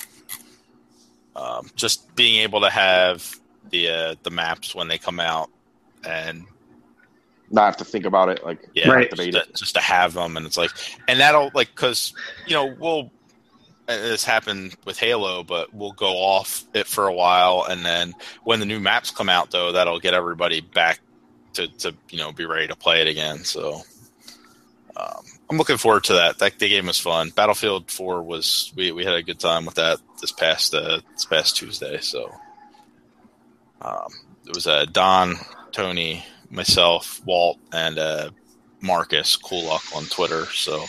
[SPEAKER 1] Um, just being able to have the uh, the maps when they come out, and
[SPEAKER 3] Not have to think about it. Like,
[SPEAKER 1] yeah,
[SPEAKER 2] Right.
[SPEAKER 1] just,
[SPEAKER 3] debate
[SPEAKER 1] to,
[SPEAKER 3] it.
[SPEAKER 1] just to have them, and it's like, and that'll like because you know we'll. and This happened with Halo, but we'll go off it for a while, and then when the new maps come out, though, that'll get everybody back to, to you know be ready to play it again. So um, I'm looking forward to that. That the game was fun. Battlefield four was we, we had a good time with that this past uh, this past Tuesday. So um, it was uh, Don, Tony, myself, Walt, and uh, Marcus Cool Luck on Twitter. So.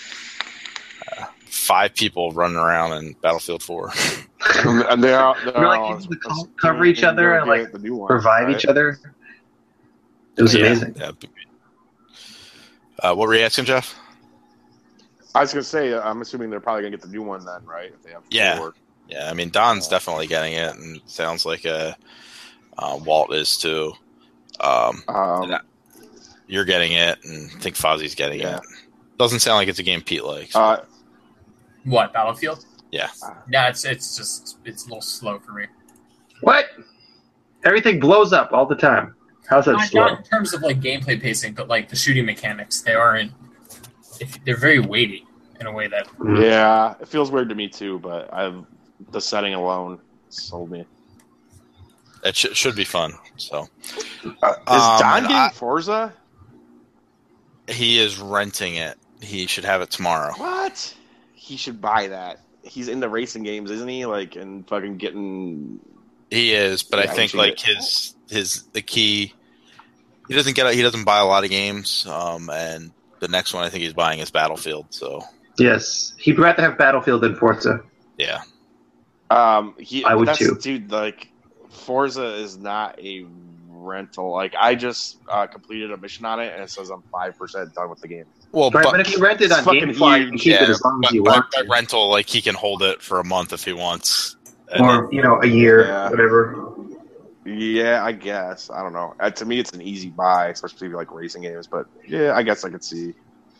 [SPEAKER 1] Five people running around in Battlefield four.
[SPEAKER 3] and they're, all- they're
[SPEAKER 2] We're like
[SPEAKER 3] all
[SPEAKER 2] able to co- cover each other and, like,
[SPEAKER 3] the new one,
[SPEAKER 2] Revive
[SPEAKER 3] right?
[SPEAKER 2] each other. It was
[SPEAKER 1] Yeah,
[SPEAKER 2] amazing.
[SPEAKER 1] yeah. Uh, what were you asking, Jeff?
[SPEAKER 3] I was gonna say, uh, I'm assuming they're probably gonna get the new one then, right? If they have
[SPEAKER 1] Yeah.
[SPEAKER 3] forward.
[SPEAKER 1] Yeah, I mean Don's definitely getting it, and it sounds like uh, uh, Walt is too. Um,
[SPEAKER 3] Um,
[SPEAKER 1] you're getting it, and I think Fozzie's getting
[SPEAKER 3] Yeah.
[SPEAKER 1] it. Doesn't sound like it's a game Pete likes.
[SPEAKER 3] uh,
[SPEAKER 4] What, Battlefield?
[SPEAKER 1] Yeah.
[SPEAKER 4] Yeah, it's it's just it's a little slow for me.
[SPEAKER 2] What? Everything blows up all the time. How's that
[SPEAKER 4] Not,
[SPEAKER 2] slow?
[SPEAKER 4] not in terms of like gameplay pacing, but like the shooting mechanics, they aren't. If, they're very weighty in a way that
[SPEAKER 2] Mm.
[SPEAKER 3] yeah, it feels weird to me too, but I've the setting alone sold me.
[SPEAKER 1] It sh- should be fun. So
[SPEAKER 3] Uh, is
[SPEAKER 1] Um,
[SPEAKER 3] Don
[SPEAKER 1] and
[SPEAKER 3] getting
[SPEAKER 1] I-
[SPEAKER 3] Forza?
[SPEAKER 1] he is renting it He should have it tomorrow.
[SPEAKER 3] What? He should buy that. He's into racing games, isn't he? Like, and fucking getting.
[SPEAKER 1] He is, but
[SPEAKER 3] Yeah,
[SPEAKER 1] I think
[SPEAKER 3] he
[SPEAKER 1] like
[SPEAKER 3] should.
[SPEAKER 1] his his the key. He doesn't get. He doesn't buy a lot of games. Um, and the next one I think he's buying is Battlefield. So
[SPEAKER 2] Yes, he'd rather have Battlefield than Forza.
[SPEAKER 1] yeah,
[SPEAKER 3] Um, he,
[SPEAKER 2] I would
[SPEAKER 3] that's,
[SPEAKER 2] too.
[SPEAKER 3] Dude, like, Forza is not a rental. Like, I just uh, completed a mission on it, and it says I'm five percent done with the game.
[SPEAKER 1] well,
[SPEAKER 2] Right,
[SPEAKER 1] but,
[SPEAKER 2] but if you rent it
[SPEAKER 3] it's
[SPEAKER 2] on
[SPEAKER 3] fucking
[SPEAKER 2] GameFly, you
[SPEAKER 3] huge.
[SPEAKER 2] can keep
[SPEAKER 1] yeah,
[SPEAKER 2] it as long
[SPEAKER 1] but,
[SPEAKER 2] as you
[SPEAKER 1] but-
[SPEAKER 2] want.
[SPEAKER 1] but
[SPEAKER 2] to.
[SPEAKER 1] rental, like he can hold it for a month if he wants. And
[SPEAKER 2] Or, you know, a year,
[SPEAKER 3] Yeah.
[SPEAKER 2] whatever.
[SPEAKER 3] Yeah, I guess. I don't know. Uh, to me, it's an easy buy, especially if you like racing games. But yeah, I guess I could see.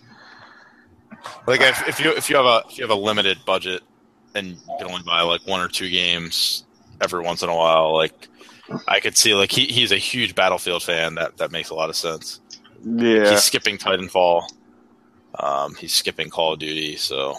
[SPEAKER 1] Like if, if you if you have a if you have a limited budget and you can only buy like one or two games every once in a while, like I could see like he, he's a huge Battlefield fan. That that makes a lot of sense.
[SPEAKER 3] Yeah,
[SPEAKER 1] He's skipping Titanfall. Um, he's skipping Call of Duty. So,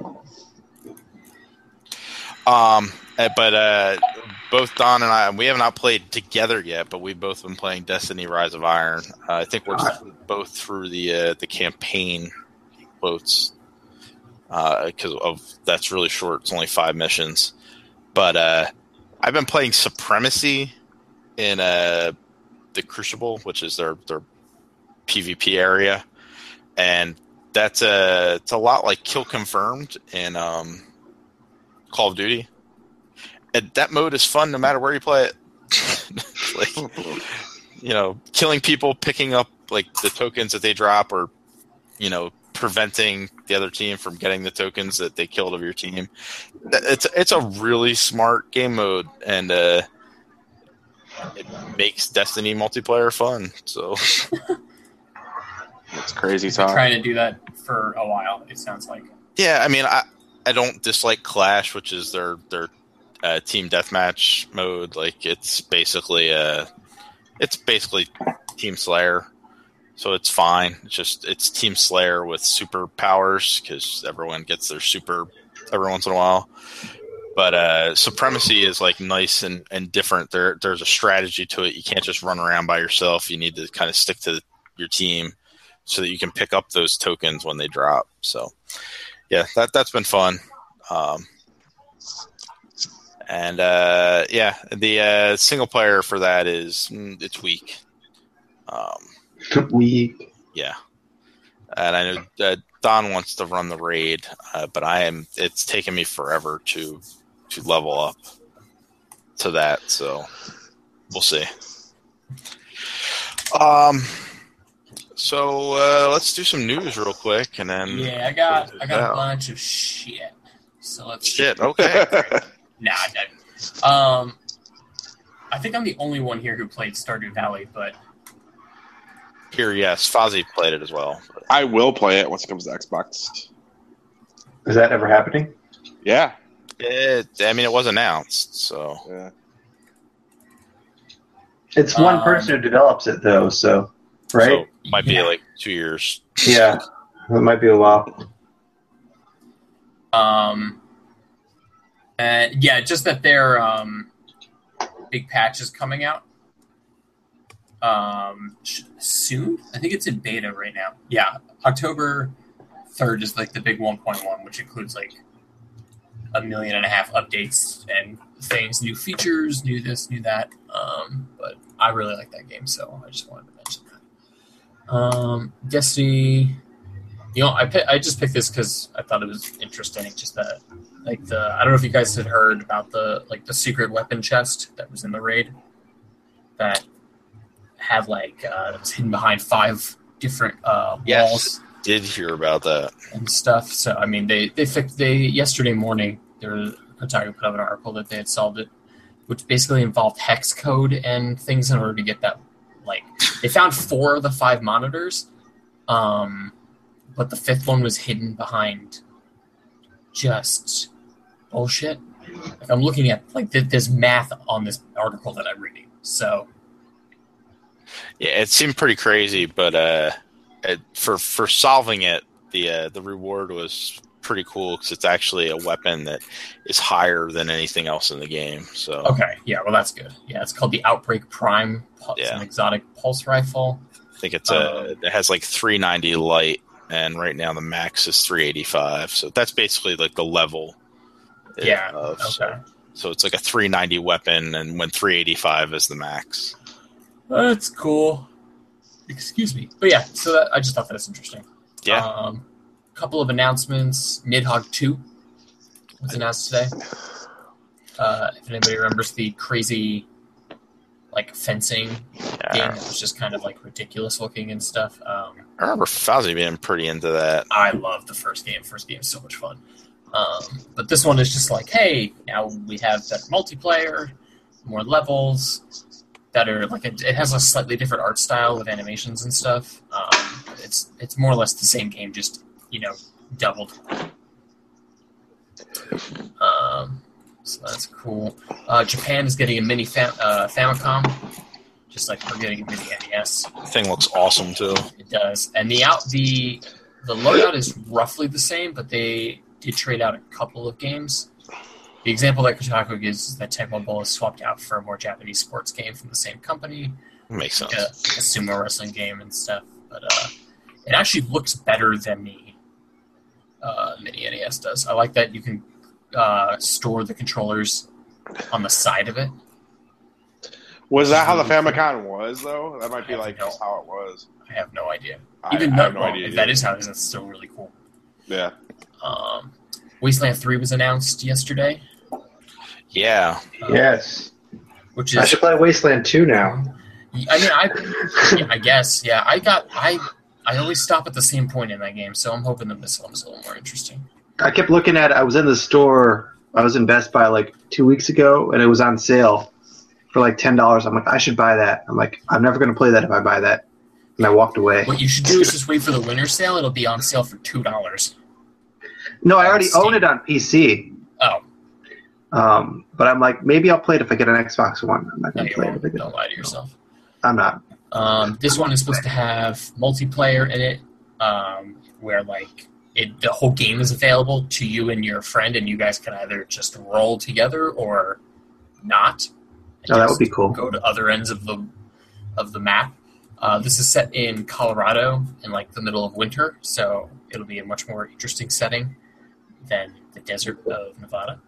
[SPEAKER 1] um, eh, but uh, both Don and I, we have not played together yet, but we've both been playing Destiny: Rise of Iron. Uh, I think we're both through the uh, the campaign quotes because of that's really short. It's only five missions, but uh, I've been playing Supremacy in uh, the Crucible, which is their their PvP area, and that's a it's a lot like Kill Confirmed in um, Call of Duty. And that mode is fun no matter where you play it. Like, you know, killing people, picking up like the tokens that they drop, or you know, preventing the other team from getting the tokens that they killed of your team. It's it's a really smart game mode, and uh, it makes Destiny multiplayer fun. So
[SPEAKER 3] it's crazy
[SPEAKER 4] He's been
[SPEAKER 3] talk.
[SPEAKER 4] trying to do that for a while. It sounds like.
[SPEAKER 1] yeah, I mean, I I don't dislike Clash, which is their their uh, team deathmatch mode. Like it's basically a it's basically Team Slayer. So it's fine. It's just it's Team Slayer with superpowers because everyone gets their super every once in a while. But uh, Supremacy is like nice and, and different. There there's a strategy to it. You can't just run around by yourself. You need to kind of stick to your team so that you can pick up those tokens when they drop. So yeah, that that's been fun. Um, and uh, yeah, the uh, single player for that is mm, it's weak. Um,
[SPEAKER 2] Weak.
[SPEAKER 1] Yeah, and I know uh, Don wants to run the raid, uh, but I am. It's taken me forever to to level up to that, so we'll see. Um, so uh, let's do some news real quick, and then
[SPEAKER 4] Yeah, I got I got
[SPEAKER 1] Yeah.
[SPEAKER 4] a bunch of shit. So let's
[SPEAKER 1] shit. Okay,
[SPEAKER 4] Nah, I didn't. Um, I think I'm the only one here who played Stardew Valley, but
[SPEAKER 1] here, yes, Fozzie played it as well. But
[SPEAKER 3] I will play it once it comes to Xbox.
[SPEAKER 2] Is that ever happening?
[SPEAKER 3] Yeah,
[SPEAKER 1] it, I mean, it was announced, so
[SPEAKER 3] yeah.
[SPEAKER 2] It's one
[SPEAKER 4] Um,
[SPEAKER 2] person who develops it, though, so, right?
[SPEAKER 1] so might be
[SPEAKER 4] Yeah.
[SPEAKER 1] like two years.
[SPEAKER 2] Yeah. It might be a while.
[SPEAKER 4] um, and yeah, just that their um, big patch is coming out. Um, sh- soon. I think it's in beta right now. Yeah, October third is like the big one point one, which includes like a million and a half updates and things, new features, new this, new that. Um, but I really like that game, so I just wanted to mention that. Um, Destiny, you know, I pi- I just picked this because I thought it was interesting. Just that, like the I don't know if you guys had heard about the like the secret weapon chest that was in the raid that had like uh, that was hidden behind five different uh,
[SPEAKER 1] Yes.
[SPEAKER 4] walls
[SPEAKER 1] Did hear about that?
[SPEAKER 4] and stuff. So I mean, they they fixed they yesterday morning. There was Kotaku put up an article that they had solved it, which basically involved hex code and things in order to get that. Like they found four of the five monitors, um, but the fifth one was hidden behind just bullshit. Like I'm looking at like th- there's math on this article that I'm reading. So
[SPEAKER 1] Yeah, it seemed pretty crazy, but uh, it, for for solving it, the uh, the reward was pretty cool because it's actually a weapon that is higher than anything else in the game. So
[SPEAKER 4] okay, yeah, well that's good. Yeah, it's called the Outbreak Prime. It's
[SPEAKER 1] Yeah.
[SPEAKER 4] an exotic pulse rifle.
[SPEAKER 1] I think it's a it has like three ninety light and right now the max is three eighty-five. So that's basically like the level.
[SPEAKER 4] Yeah.
[SPEAKER 1] Of,
[SPEAKER 4] Okay.
[SPEAKER 1] so, so it's like a three ninety weapon, and when three eighty-five is the max.
[SPEAKER 4] That's cool. Excuse me. But yeah, so that, I just thought that was interesting.
[SPEAKER 1] Yeah.
[SPEAKER 4] Um, couple of announcements. Nidhogg two was announced today. Uh, if anybody remembers the crazy, like, fencing
[SPEAKER 1] Yeah.
[SPEAKER 4] game that was just kind of, like, ridiculous looking and stuff. Um,
[SPEAKER 1] I remember Fauzi being pretty into that.
[SPEAKER 4] I love the first game. First game is so much fun. Um, but this one is just like, hey, now we have better multiplayer, more levels, better, like, it, it has a slightly different art style with animations and stuff. Um, it's it's more or less the same game, just, you know, doubled. Um, so that's cool. Uh, Japan is getting a mini fam- uh, Famicom, just like we're getting a mini N E S.
[SPEAKER 1] The thing looks awesome too.
[SPEAKER 4] It does, and the out the the loadout is roughly the same, but they did trade out a couple of games. The example that Kotaku gives is that Tecmo Bowl is swapped out for a more Japanese sports game from the same company,
[SPEAKER 1] Makes sense.
[SPEAKER 4] like a, like a sumo wrestling game and stuff. But uh, it actually looks better than the uh, mini N E S does. I like that you can uh, store the controllers on the side of it.
[SPEAKER 3] Was that how the Famicom was, though? That might be
[SPEAKER 4] I have
[SPEAKER 3] like
[SPEAKER 4] no-
[SPEAKER 3] just how it was.
[SPEAKER 4] I have no idea.
[SPEAKER 3] I-
[SPEAKER 4] Even
[SPEAKER 3] I
[SPEAKER 4] though
[SPEAKER 3] have no
[SPEAKER 4] well,
[SPEAKER 3] idea
[SPEAKER 4] if that
[SPEAKER 3] either.
[SPEAKER 4] is how it is, that's still really cool.
[SPEAKER 3] Yeah.
[SPEAKER 4] Um, Wasteland three was announced yesterday.
[SPEAKER 1] Yeah.
[SPEAKER 4] uh,
[SPEAKER 2] Yes.
[SPEAKER 4] Which
[SPEAKER 2] I
[SPEAKER 4] is
[SPEAKER 2] should play Wasteland two now.
[SPEAKER 4] I mean, I, yeah, I guess, yeah. I got, I, I always stop at the same point in that game, so I'm hoping that this one is a little more interesting.
[SPEAKER 2] I kept looking at it. I was in the store. I was in Best Buy like two weeks ago, and it was on sale for like ten dollars. I'm like, I should buy that. I'm like, I'm never going to play that if I buy that. And I walked away.
[SPEAKER 4] What you should do is just wait for the winter sale. It'll be on sale for two dollars.
[SPEAKER 2] No, I already
[SPEAKER 4] Steam.
[SPEAKER 2] own it on P C.
[SPEAKER 4] Oh,
[SPEAKER 2] Um, but I'm like, maybe I'll play it if I get an Xbox One. I'm not
[SPEAKER 4] no,
[SPEAKER 2] going to
[SPEAKER 4] you
[SPEAKER 2] play it
[SPEAKER 4] won't.
[SPEAKER 2] if I get
[SPEAKER 4] Don't lie to yourself.
[SPEAKER 2] I'm not.
[SPEAKER 4] Um, this one is supposed to have multiplayer in it, um, where like it, the whole game is available to you and your friend, and you guys can either just roll together or not. And
[SPEAKER 2] Oh, that
[SPEAKER 4] just
[SPEAKER 2] would be cool.
[SPEAKER 4] Go to other ends of the of the map. Uh, this is set in Colorado in like the middle of winter, so it'll be a much more interesting setting than the desert of Nevada.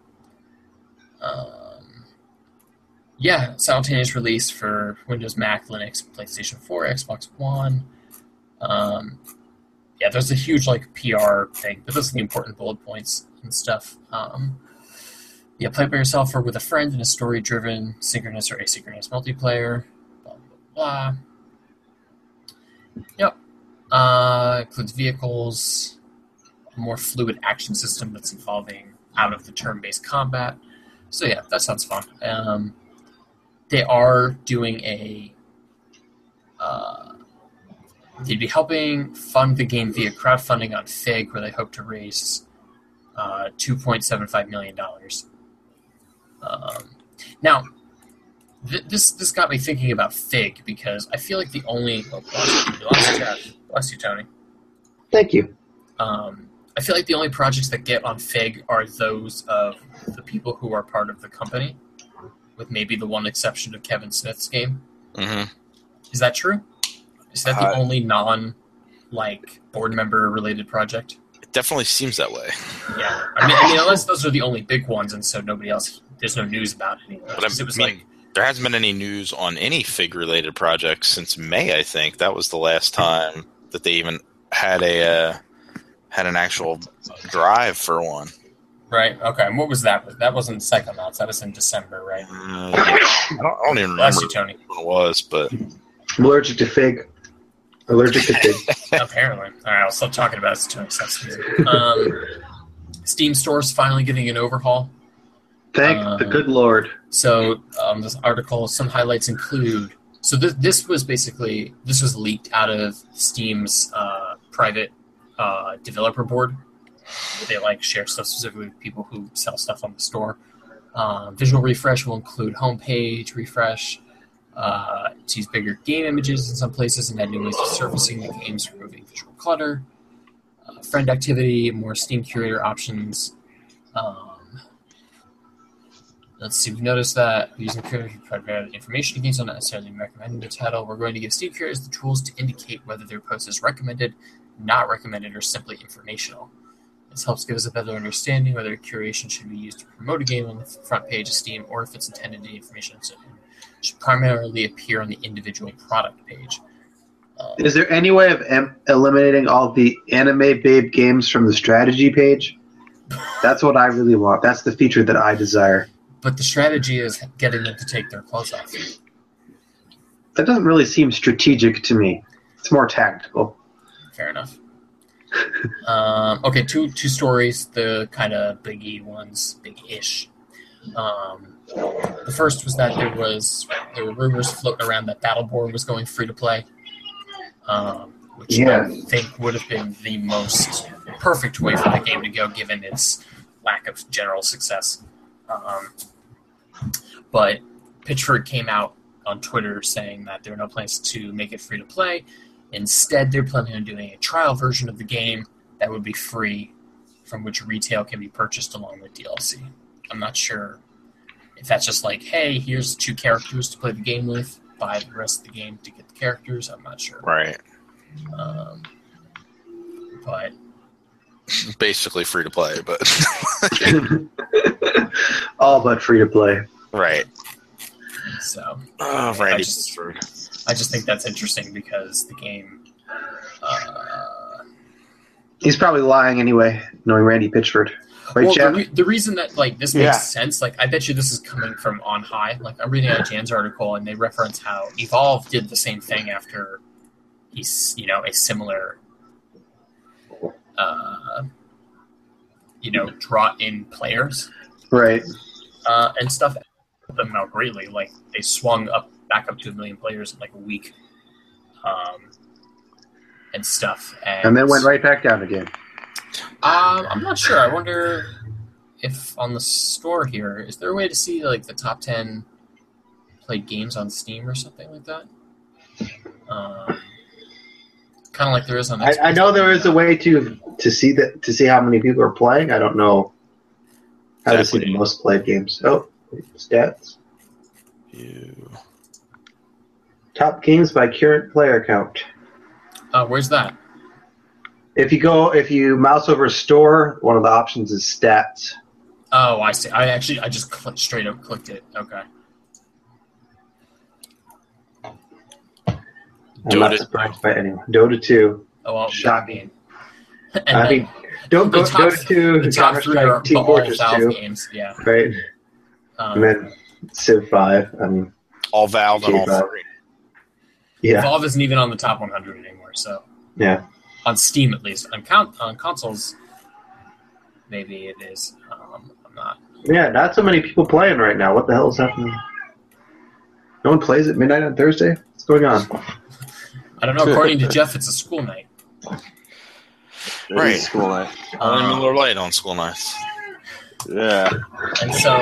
[SPEAKER 4] Um, yeah, simultaneous release for Windows, Mac, Linux, PlayStation four, Xbox One. Um, yeah, there's a huge like P R thing, but those are the important bullet points and stuff. Um, yeah, play by yourself or with a friend in a story-driven, synchronous or asynchronous multiplayer. Blah blah blah. Yep. Uh, includes vehicles, a more fluid action system that's evolving out of the turn-based combat. So yeah, that sounds fun. Um, they are doing a. Uh, they'd be helping fund the game via crowdfunding on Fig, where they hope to raise uh, two point seven five million dollars. Um, now, th- this this got me thinking about Fig because I feel like the only. Oh, bless you, bless you, Josh. Bless you, Tony.
[SPEAKER 2] Thank you.
[SPEAKER 4] Um, I feel like the only projects that get on Fig are those of the people who are part of the company, with maybe the one exception of Kevin Smith's game.
[SPEAKER 1] hmm
[SPEAKER 4] Is that true? Is that the
[SPEAKER 1] Uh,
[SPEAKER 4] only non, like, board member related project?
[SPEAKER 1] It definitely seems that way.
[SPEAKER 4] Yeah. I mean, I mean, unless those are the only big ones, and so nobody else, there's no news about it anymore.
[SPEAKER 1] But I
[SPEAKER 4] 'Cause it was
[SPEAKER 1] mean,
[SPEAKER 4] like,
[SPEAKER 1] there hasn't been any news on any Fig-related projects since May. I think that was the last time that they even had a uh, had an actual drive for one.
[SPEAKER 4] right, okay, and what was that? That wasn't Psychonauts, that was in December, right?
[SPEAKER 1] Uh, yeah. I, don't, I don't even
[SPEAKER 4] Bless
[SPEAKER 1] remember
[SPEAKER 4] you, Tony.
[SPEAKER 1] what it was, but
[SPEAKER 2] I'm allergic to fig. Allergic to fig.
[SPEAKER 4] Apparently. All right, I'll stop talking about it. It's too excessive. Um, Steam Store's finally getting an overhaul.
[SPEAKER 2] Thank
[SPEAKER 4] Uh,
[SPEAKER 2] the good Lord.
[SPEAKER 4] So um, this article, some highlights include. So this this was basically this was leaked out of Steam's uh, private uh, developer board. Where they like share stuff specifically with people who sell stuff on the store. Um, visual refresh will include homepage refresh. Uh, to use bigger game images in some places and add new ways of surfacing the games, removing visual clutter. Uh, friend activity, more Steam curator options. Um, let's see, we noticed that using curator to provide information to games not necessarily recommending the title. We're going to give Steam curators the tools to indicate whether their post is recommended not recommended or simply informational. This helps give us a better understanding whether curation should be used to promote a game on the front page of Steam or if it's intended to be information so it should primarily appear on the individual product page. Um,
[SPEAKER 2] Is there any way of em- eliminating all the Anime Babe games from the strategy page? That's what I really want. That's the feature that I desire.
[SPEAKER 4] But the strategy is getting them to take their clothes off.
[SPEAKER 2] That doesn't really seem strategic to me. It's more tactical.
[SPEAKER 4] Fair enough. um, okay, two two stories, the kind of biggie ones, big-ish. Um, the first was that there was there were rumors floating around that Battleborn was going free to play, um, which
[SPEAKER 2] Yeah.
[SPEAKER 4] I think would have been the most perfect way for the game to go, given its lack of general success. Um, but Pitchford came out on Twitter saying that there are no plans to make it free to play. Instead, they're planning on doing a trial version of the game that would be free, from which retail can be purchased along with D L C. I'm not sure if that's just like, hey, here's two characters to play the game with, buy the rest of the game to get the characters. I'm not sure.
[SPEAKER 1] Right.
[SPEAKER 4] Um, but
[SPEAKER 1] Basically free to play, but
[SPEAKER 2] All but free to play.
[SPEAKER 1] right.
[SPEAKER 4] so
[SPEAKER 1] Oh,
[SPEAKER 4] I
[SPEAKER 1] Randy
[SPEAKER 4] just,
[SPEAKER 1] Pitchford.
[SPEAKER 4] I just think that's interesting because the game. Uh,
[SPEAKER 2] He's probably lying anyway, knowing Randy Pitchford. Right,
[SPEAKER 4] well, the,
[SPEAKER 2] Jeff?
[SPEAKER 4] re- the reason that like this makes
[SPEAKER 3] Yeah.
[SPEAKER 4] sense, like I bet you this is coming from on high. Like I'm reading a Jan's article and they reference how Evolve did the same thing after he's you know a similar, uh, you know, draw in players
[SPEAKER 2] Right.
[SPEAKER 4] uh, and stuff. Helped them out greatly. Like they swung up back up to a million players in like a week, um, and stuff. And,
[SPEAKER 2] And then went right back down again.
[SPEAKER 4] Um, I'm not sure. I wonder if on the store here, is there a way to see like the top ten played games on Steam or something like that? Um, kind of like there is on.
[SPEAKER 2] I, I know there is a way to to see that to see how many people are playing. I don't know how to see the
[SPEAKER 1] Exactly.
[SPEAKER 2] most played games. Oh, stats.
[SPEAKER 1] You.
[SPEAKER 2] Top games by current player count.
[SPEAKER 4] Uh, where's that?
[SPEAKER 2] If you go, if you mouse over store, one of the options is stats.
[SPEAKER 4] Oh, I see. I actually, I just clicked, straight up clicked it. Okay.
[SPEAKER 2] I'm
[SPEAKER 1] Dota
[SPEAKER 2] not surprised by anyone. Dota two.
[SPEAKER 4] Oh, well,
[SPEAKER 2] Shocking.
[SPEAKER 4] And
[SPEAKER 2] I
[SPEAKER 4] then
[SPEAKER 2] mean, don't go
[SPEAKER 4] the top,
[SPEAKER 2] Dota two,
[SPEAKER 4] the top
[SPEAKER 2] Counter
[SPEAKER 4] three are
[SPEAKER 2] Strike, Team
[SPEAKER 4] all
[SPEAKER 2] Fortress
[SPEAKER 4] Valve
[SPEAKER 2] two,
[SPEAKER 4] games. Yeah.
[SPEAKER 2] right?
[SPEAKER 4] Um,
[SPEAKER 2] And then Civ five. And
[SPEAKER 1] All Valve and all
[SPEAKER 2] G five.
[SPEAKER 1] three.
[SPEAKER 2] yeah,
[SPEAKER 4] Valve isn't even on the top one hundred anymore. So
[SPEAKER 2] yeah.
[SPEAKER 4] on Steam, at least, on count on consoles, maybe it is. Um, I'm not.
[SPEAKER 2] Yeah, not so many people playing right now. What the hell is happening? No one plays at midnight on Thursday? What's going on?
[SPEAKER 4] I don't know. According to Jeff, it's a school night.
[SPEAKER 3] It
[SPEAKER 1] Right.
[SPEAKER 3] is school night.
[SPEAKER 1] Only
[SPEAKER 4] Um,
[SPEAKER 1] Miller Lite on school nights.
[SPEAKER 3] Yeah.
[SPEAKER 4] and so,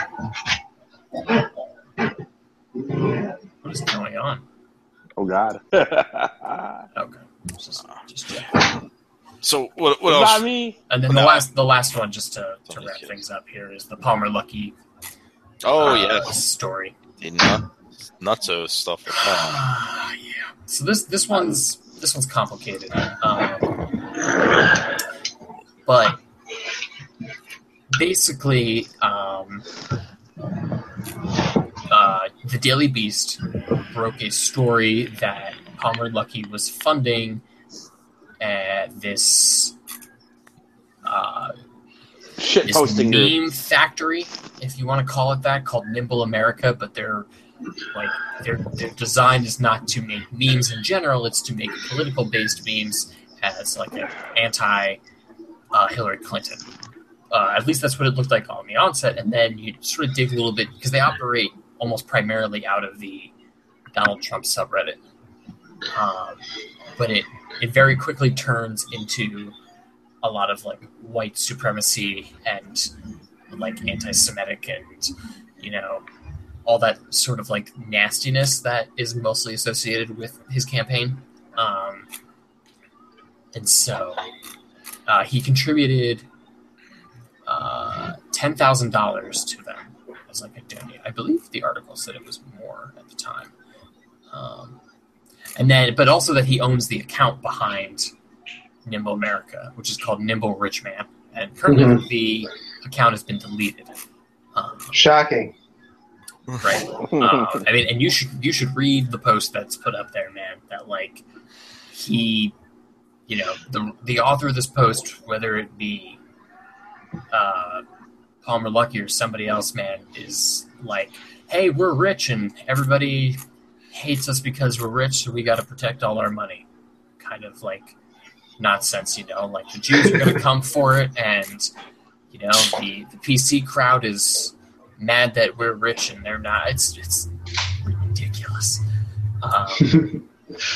[SPEAKER 4] what is going on?
[SPEAKER 3] Oh God.
[SPEAKER 4] Okay, just, just Jeff.
[SPEAKER 1] So what? What
[SPEAKER 3] Not
[SPEAKER 1] else?
[SPEAKER 3] me.
[SPEAKER 4] And then the
[SPEAKER 1] No.
[SPEAKER 4] last, the last one, just to, to
[SPEAKER 1] Somebody's
[SPEAKER 4] wrap
[SPEAKER 1] kids.
[SPEAKER 4] things up here, is the Palmer Lucky
[SPEAKER 1] Oh
[SPEAKER 4] uh,
[SPEAKER 1] yes,
[SPEAKER 4] story.
[SPEAKER 1] the nut, nutso stuff. Like that.
[SPEAKER 4] yeah. So this this one's this one's complicated, um, but basically, um, uh, the Daily Beast broke a story that Palmer Lucky was funding uh, this. Uh,
[SPEAKER 3] Shit
[SPEAKER 4] this
[SPEAKER 3] posting group.
[SPEAKER 4] meme factory, if you want to call it that, called Nimble America, but they're like their their design is not to make memes in general; it's to make political based memes as like an anti uh, Hillary Clinton. Uh, at least that's what it looked like on the onset, and then you sort of dig a little bit because they operate almost primarily out of the Donald Trump subreddit, um, but it it very quickly turns into a lot of like white supremacy and like anti-Semitic and you know all that sort of like nastiness that is mostly associated with his campaign, um, and so uh, he contributed uh, ten thousand dollars to them as like a donate. I believe the article said it was more at the time, um, and then but also that he owns the account behind Nimble America, which is called Nimble Rich Man, and currently
[SPEAKER 2] Mhm.
[SPEAKER 4] the account has been deleted. Um,
[SPEAKER 2] Shocking.
[SPEAKER 4] right. Uh, I mean, and you should you should read the post that's put up there, man. That like he, you know, the the author of this post, whether it be uh, Palmer Luckey or somebody else, man, is like, hey, we're rich and everybody hates us because we're rich, so we got to protect all our money. Kind of like nonsense, you know. Like the Jews are going to come for it, and you know the, the P C crowd is mad that we're rich and they're not. It's it's ridiculous. Um,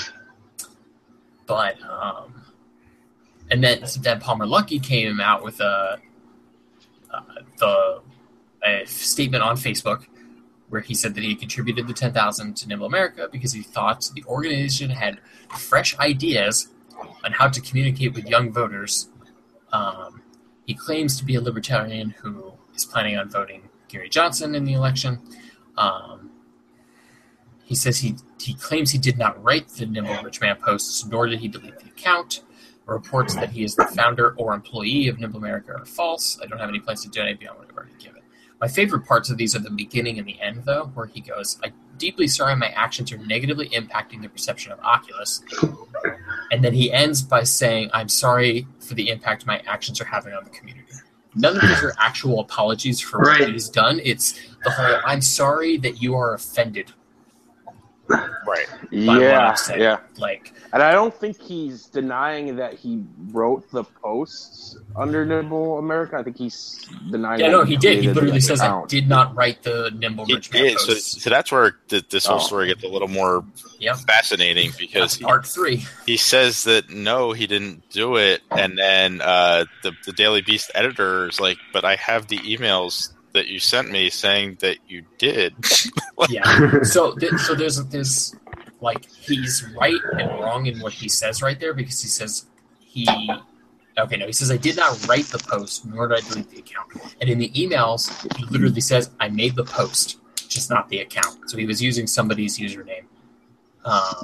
[SPEAKER 4] but um, and then then Palmer Luckey came out with a uh, the a statement on Facebook where he said that he contributed the ten thousand to Nimble America because he thought the organization had fresh ideas on how to communicate with young voters. Um, he claims to be a libertarian who is planning on voting Gary Johnson in the election. Um, he says he he claims he did not write the Nimble Rich Man posts, nor did he delete the account. Reports that he is the founder or employee of Nimble America are false. I don't have any plans to donate beyond what I've already given. My favorite parts of these are the beginning and the end, though, where he goes, I'm deeply sorry my actions are negatively impacting the perception of Oculus. And then he ends by saying, I'm sorry for the impact my actions are having on the community. None of these are actual apologies for
[SPEAKER 2] Right.
[SPEAKER 4] what he's done. It's the whole, I'm sorry that you are offended
[SPEAKER 1] Right.
[SPEAKER 4] by what
[SPEAKER 3] Yeah,
[SPEAKER 4] I've said.
[SPEAKER 3] yeah.
[SPEAKER 4] Like,
[SPEAKER 3] And I don't think he's denying that he wrote the posts under Nimble America. I think he's denying.
[SPEAKER 4] yeah,
[SPEAKER 3] that
[SPEAKER 4] no, he did. He
[SPEAKER 3] created
[SPEAKER 4] literally
[SPEAKER 3] the
[SPEAKER 4] says, I
[SPEAKER 3] account.
[SPEAKER 4] did not write the Nimble
[SPEAKER 1] He
[SPEAKER 4] Rich Man
[SPEAKER 1] did. So,
[SPEAKER 4] posts.
[SPEAKER 1] so that's where th- this whole
[SPEAKER 3] Oh.
[SPEAKER 1] story gets a little more
[SPEAKER 4] Yep.
[SPEAKER 1] fascinating because
[SPEAKER 4] That's
[SPEAKER 1] he,
[SPEAKER 4] part three.
[SPEAKER 1] he says that no, he didn't do it, and then uh, the the Daily Beast editor is like, "But I have the emails that you sent me saying that you did."
[SPEAKER 4] Yeah. So, th- so there's there's like he's right and wrong in what he says right there because he says he okay no he says I did not write the post nor did I delete the account, and in the emails he literally says I made the post, just not the account. So he was using somebody's username. Um,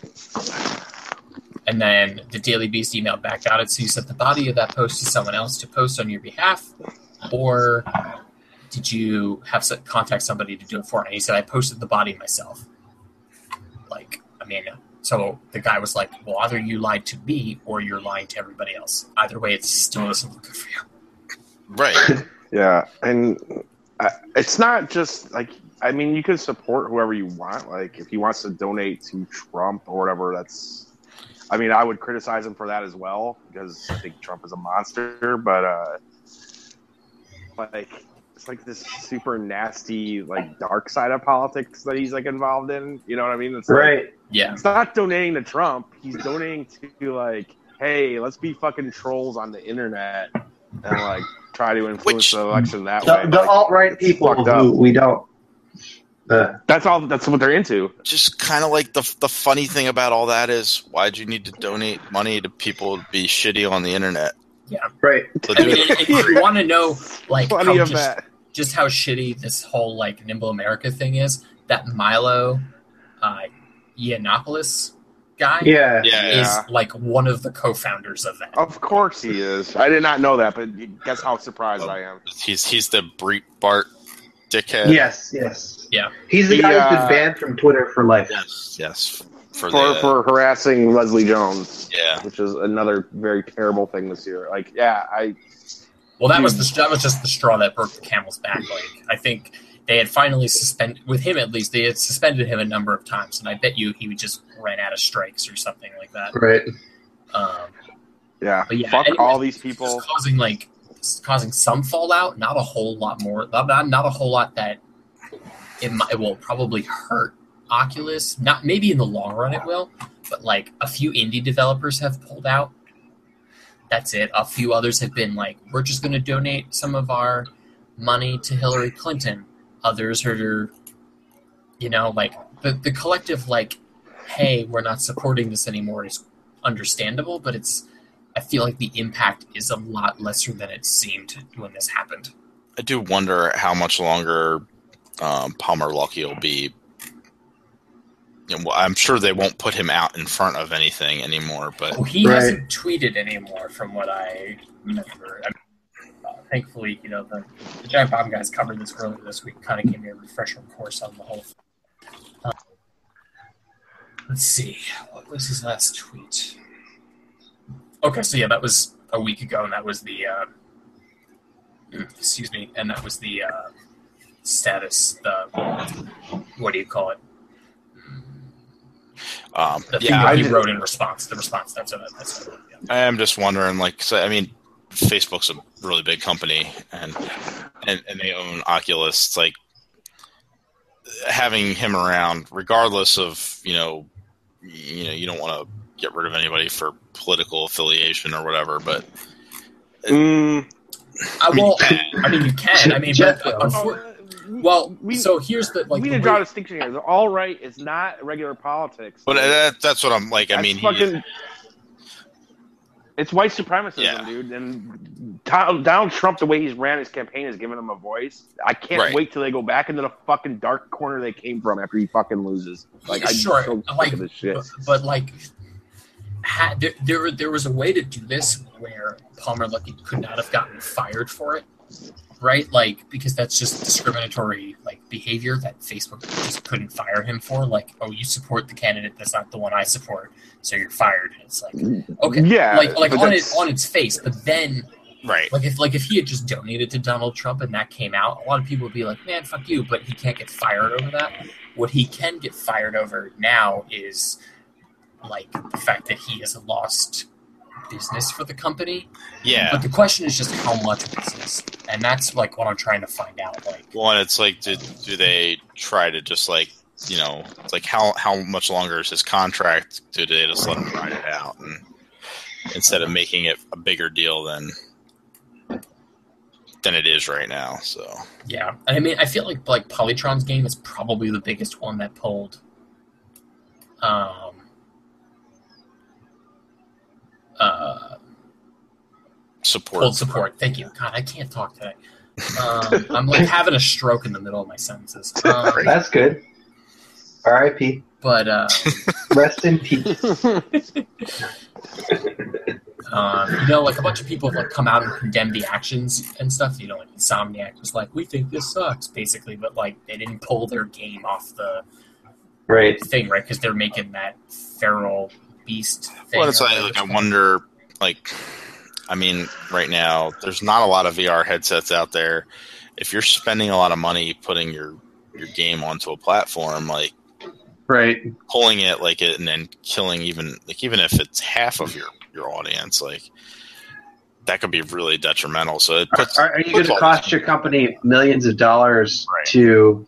[SPEAKER 4] and then the Daily Beast emailed back out it. So you sent the body of that post to someone else to post on your behalf, or did you have to contact somebody to do it for you? And he said, I posted the body myself. Like, I mean, so the guy was like, well, either you lied to me or you're lying to everybody else. Either way, it still doesn't look good for you.
[SPEAKER 1] Right.
[SPEAKER 3] Yeah, and I, it's not just like I mean, you can support whoever you want. Like, if he wants to donate to Trump or whatever, that's. I mean, I would criticize him for that as well because I think Trump is a monster. But uh, like, it's like this super nasty, like dark side of politics that he's like involved in. You know what I mean? It's like,
[SPEAKER 2] Right.
[SPEAKER 4] Yeah.
[SPEAKER 3] it's not donating to Trump. He's donating to like, hey, let's be fucking trolls on the internet and like try to influence
[SPEAKER 1] Which-
[SPEAKER 3] the election that
[SPEAKER 2] The,
[SPEAKER 3] way.
[SPEAKER 2] the
[SPEAKER 3] Like,
[SPEAKER 2] alt right
[SPEAKER 3] it's
[SPEAKER 2] people
[SPEAKER 3] fucked up.
[SPEAKER 2] who we don't. Uh,
[SPEAKER 3] That's all. That's what they're into.
[SPEAKER 1] Just kind of like the the funny thing about all that is, why'd you need to donate money to people to be shitty on the internet?
[SPEAKER 4] Yeah.
[SPEAKER 2] right.
[SPEAKER 1] So
[SPEAKER 4] I mean,
[SPEAKER 1] do-
[SPEAKER 4] if you want to know, like,
[SPEAKER 3] Plenty
[SPEAKER 4] how
[SPEAKER 3] of
[SPEAKER 4] just,
[SPEAKER 3] that.
[SPEAKER 4] just how shitty this whole, like, Nimble America thing is, that Milo uh, Yiannopoulos guy
[SPEAKER 2] Yeah.
[SPEAKER 1] yeah,
[SPEAKER 4] is,
[SPEAKER 3] Yeah.
[SPEAKER 4] like, one of the co-founders of that.
[SPEAKER 3] Of course he is. I did not know that, but guess how surprised I am.
[SPEAKER 1] he's he's the Breitbart dickhead.
[SPEAKER 2] Yes. Yes.
[SPEAKER 4] Yeah.
[SPEAKER 2] He's the
[SPEAKER 3] He,
[SPEAKER 2] guy who's
[SPEAKER 3] uh,
[SPEAKER 2] been banned from Twitter for life.
[SPEAKER 1] Yes, yes. For,
[SPEAKER 3] For
[SPEAKER 1] the,
[SPEAKER 3] for harassing Leslie Jones,
[SPEAKER 1] yeah,
[SPEAKER 3] which is another very terrible thing this year. Like, yeah, I
[SPEAKER 4] Well, that was the that was just the straw that broke the camel's back. Like, I think they had finally suspended, with him at least, they had suspended him a number of times, and I bet you he would just ran out of strikes or something like that.
[SPEAKER 2] Right.
[SPEAKER 4] Um,
[SPEAKER 3] yeah,
[SPEAKER 4] But yeah,
[SPEAKER 3] fuck
[SPEAKER 4] anyways,
[SPEAKER 3] all these
[SPEAKER 4] it's
[SPEAKER 3] people.
[SPEAKER 4] just causing like it's causing some fallout, not a whole lot more, not, not not a whole lot that it, might, it will probably hurt Oculus. Not maybe in the long run it will, but like a few indie developers have pulled out. That's it. A few others have been like, we're just going to donate some of our money to Hillary Clinton. Others are, you know, like the the collective like, hey, we're not supporting this anymore is understandable, but it's. I feel like the impact is a lot lesser than it seemed when this happened.
[SPEAKER 1] I do wonder how much longer um, Palmer Luckey will be, you know, well, I'm sure they won't put him out in front of anything anymore. But
[SPEAKER 4] Oh, he
[SPEAKER 2] Right.
[SPEAKER 4] hasn't tweeted anymore, from what I remember. I mean, uh, thankfully, you know, the, the Giant Bomb guys covered this earlier this week, kind of gave me a refresher course on the whole thing. Uh, let's see. What was his last tweet? Okay, so yeah, that was a week ago, and that was the, uh, excuse me, and that was the uh, status, the, what do you call it?
[SPEAKER 1] um,
[SPEAKER 4] The thing
[SPEAKER 1] yeah,
[SPEAKER 4] that
[SPEAKER 1] I,
[SPEAKER 4] he
[SPEAKER 3] just-
[SPEAKER 4] wrote in response, the response, that's what, that's what yeah.
[SPEAKER 1] I am just wondering, like, so, I mean, Facebook's a really big company, and and, and they own Oculus. It's like having him around, regardless of you know, you know, you don't want to get rid of anybody for political affiliation or whatever, but
[SPEAKER 3] Mm,
[SPEAKER 4] I,
[SPEAKER 1] I mean,
[SPEAKER 4] well,
[SPEAKER 1] you can.
[SPEAKER 4] I mean, you can. I mean,
[SPEAKER 2] Jeff,
[SPEAKER 4] but,
[SPEAKER 2] though.
[SPEAKER 4] unfor- well,
[SPEAKER 3] we,
[SPEAKER 4] so here's the like.
[SPEAKER 3] we
[SPEAKER 4] the
[SPEAKER 3] need to draw a
[SPEAKER 4] way-
[SPEAKER 3] distinction here. The alt right is not regular politics.
[SPEAKER 1] but that, that's what I'm like. I
[SPEAKER 3] That's
[SPEAKER 1] mean, he,
[SPEAKER 3] fucking, it's white supremacism,
[SPEAKER 1] Yeah.
[SPEAKER 3] dude. And Donald Donald Trump, the way he's ran his campaign, has given him a voice. I can't
[SPEAKER 1] Right.
[SPEAKER 3] wait till they go back into the fucking dark corner they came from after he fucking loses. Like, I'm
[SPEAKER 4] sure,
[SPEAKER 3] so sick
[SPEAKER 4] like,
[SPEAKER 3] of this shit.
[SPEAKER 4] but, but like, had, there, there there was a way to do this where Palmer Luckey could not have gotten fired for it, right? Like, because that's just discriminatory like behavior that Facebook just couldn't fire him for. Like, oh, you support the candidate that's not the one I support, so you're fired. It's like, okay,
[SPEAKER 3] Yeah,
[SPEAKER 4] like like
[SPEAKER 3] but
[SPEAKER 4] on it
[SPEAKER 3] that's-
[SPEAKER 4] on its face, but then.
[SPEAKER 1] right.
[SPEAKER 4] Like if like if he had just donated to Donald Trump and that came out, a lot of people would be like, "Man, fuck you!" But he can't get fired over that. What he can get fired over now is like the fact that he has lost business for the company.
[SPEAKER 1] Yeah.
[SPEAKER 4] But the question is just how much business, and that's like what I'm trying to find out. Like,
[SPEAKER 1] Well, and it's like, do, do they try to just like, you know, it's like how how much longer is his contract? Do they just let him ride it out, and instead of making it a bigger deal than than it is right now? So
[SPEAKER 4] yeah, and I mean, I feel like like Polytron's game is probably the biggest one that pulled. Um. Uh.
[SPEAKER 1] support.
[SPEAKER 4] Full support. Thank you. God, I can't talk today. Um, I'm like having a stroke in the middle of my sentences. Um,
[SPEAKER 2] That's good. R I P.
[SPEAKER 4] but uh,
[SPEAKER 2] Rest in peace.
[SPEAKER 4] um, you know, like a bunch of people have like come out and condemned the actions and stuff. You know, like Insomniac was like, "We think this sucks," basically, but like they didn't pull their game off the
[SPEAKER 2] Right.
[SPEAKER 4] thing, right? Because they're making that feral beast thing.
[SPEAKER 1] Well, it's
[SPEAKER 4] or
[SPEAKER 1] like,
[SPEAKER 4] whatever
[SPEAKER 1] like
[SPEAKER 4] it's
[SPEAKER 1] I
[SPEAKER 4] called.
[SPEAKER 1] wonder, like, I mean, right now there's not a lot of V R headsets out there. If you're spending a lot of money putting your your game onto a platform, like
[SPEAKER 2] Right.
[SPEAKER 1] pulling it like it and then killing even like even if it's half of your your audience, like that could be really detrimental. So it puts.
[SPEAKER 2] Are, are you going
[SPEAKER 1] puts
[SPEAKER 2] to
[SPEAKER 1] all
[SPEAKER 2] cost
[SPEAKER 1] that-
[SPEAKER 2] your company millions of dollars
[SPEAKER 1] Right.
[SPEAKER 2] to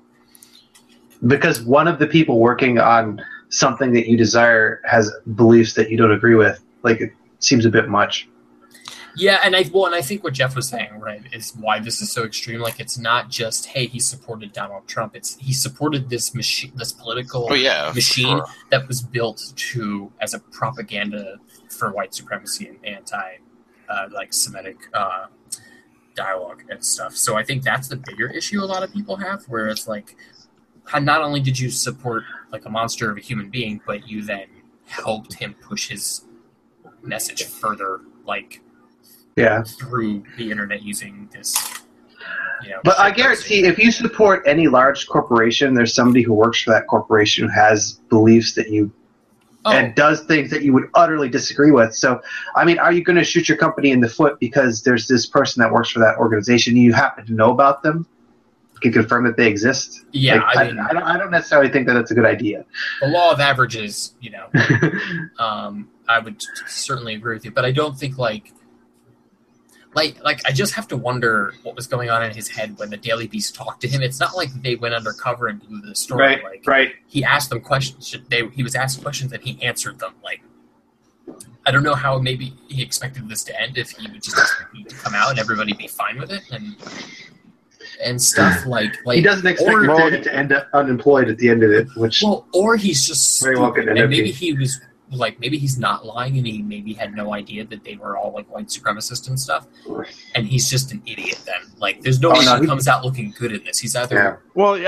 [SPEAKER 2] because one of the people working on something that you desire has beliefs that you don't agree with? Like, it seems a bit much.
[SPEAKER 4] Yeah, and I well, and I think what Jeff was saying, right, is why this is so extreme. Like, it's not just hey, he supported Donald Trump. It's he supported this machine, this political
[SPEAKER 1] Oh yeah, for
[SPEAKER 4] machine
[SPEAKER 1] sure.
[SPEAKER 4] that was built to as a propaganda for white supremacy and anti, uh, like Semitic uh, dialogue and stuff. So I think that's the bigger issue a lot of people have, where it's like, how- not only did you support like a monster of a human being, but you then helped him push his message further, like.
[SPEAKER 2] Yeah.
[SPEAKER 4] Through the internet using this, you know.
[SPEAKER 2] But I guarantee if you support any large corporation, there's somebody who works for that corporation who has beliefs that you
[SPEAKER 4] Oh,
[SPEAKER 2] and does things that you would utterly disagree with. So, I mean, are you going to shoot your company in the foot because there's this person that works for that organization and you happen to know about them? Can confirm that they exist?
[SPEAKER 4] yeah.
[SPEAKER 2] Like,
[SPEAKER 4] I mean,
[SPEAKER 2] I, I, don't, I don't necessarily think that that's a good idea.
[SPEAKER 4] the law of averages, you know. um, I would certainly agree with you, but I don't think like, like, like I just have to wonder what was going on in his head when the Daily Beast talked to him. It's not like they went undercover and blew the story.
[SPEAKER 2] right,
[SPEAKER 4] Like
[SPEAKER 2] right.
[SPEAKER 4] he asked them questions. Should They he was asked questions and he answered them. Like I don't know how maybe he expected this to end if he would just expect me to come out and everybody be fine with it and and stuff like like
[SPEAKER 2] He doesn't expect
[SPEAKER 4] or-
[SPEAKER 2] your to, to end up unemployed at the end of it, which
[SPEAKER 4] Well, or he's just
[SPEAKER 2] Very well
[SPEAKER 4] stupid,
[SPEAKER 2] could end
[SPEAKER 4] and
[SPEAKER 2] up
[SPEAKER 4] maybe
[SPEAKER 2] being.
[SPEAKER 4] he was like, maybe he's not lying, and he maybe had no idea that they were all like white supremacists and stuff, and he's just an idiot. Then, like, there's no
[SPEAKER 2] Oh,
[SPEAKER 4] way
[SPEAKER 2] no,
[SPEAKER 4] he
[SPEAKER 2] he-
[SPEAKER 4] comes out looking good in this. He's either
[SPEAKER 2] yeah.
[SPEAKER 3] Well, yeah,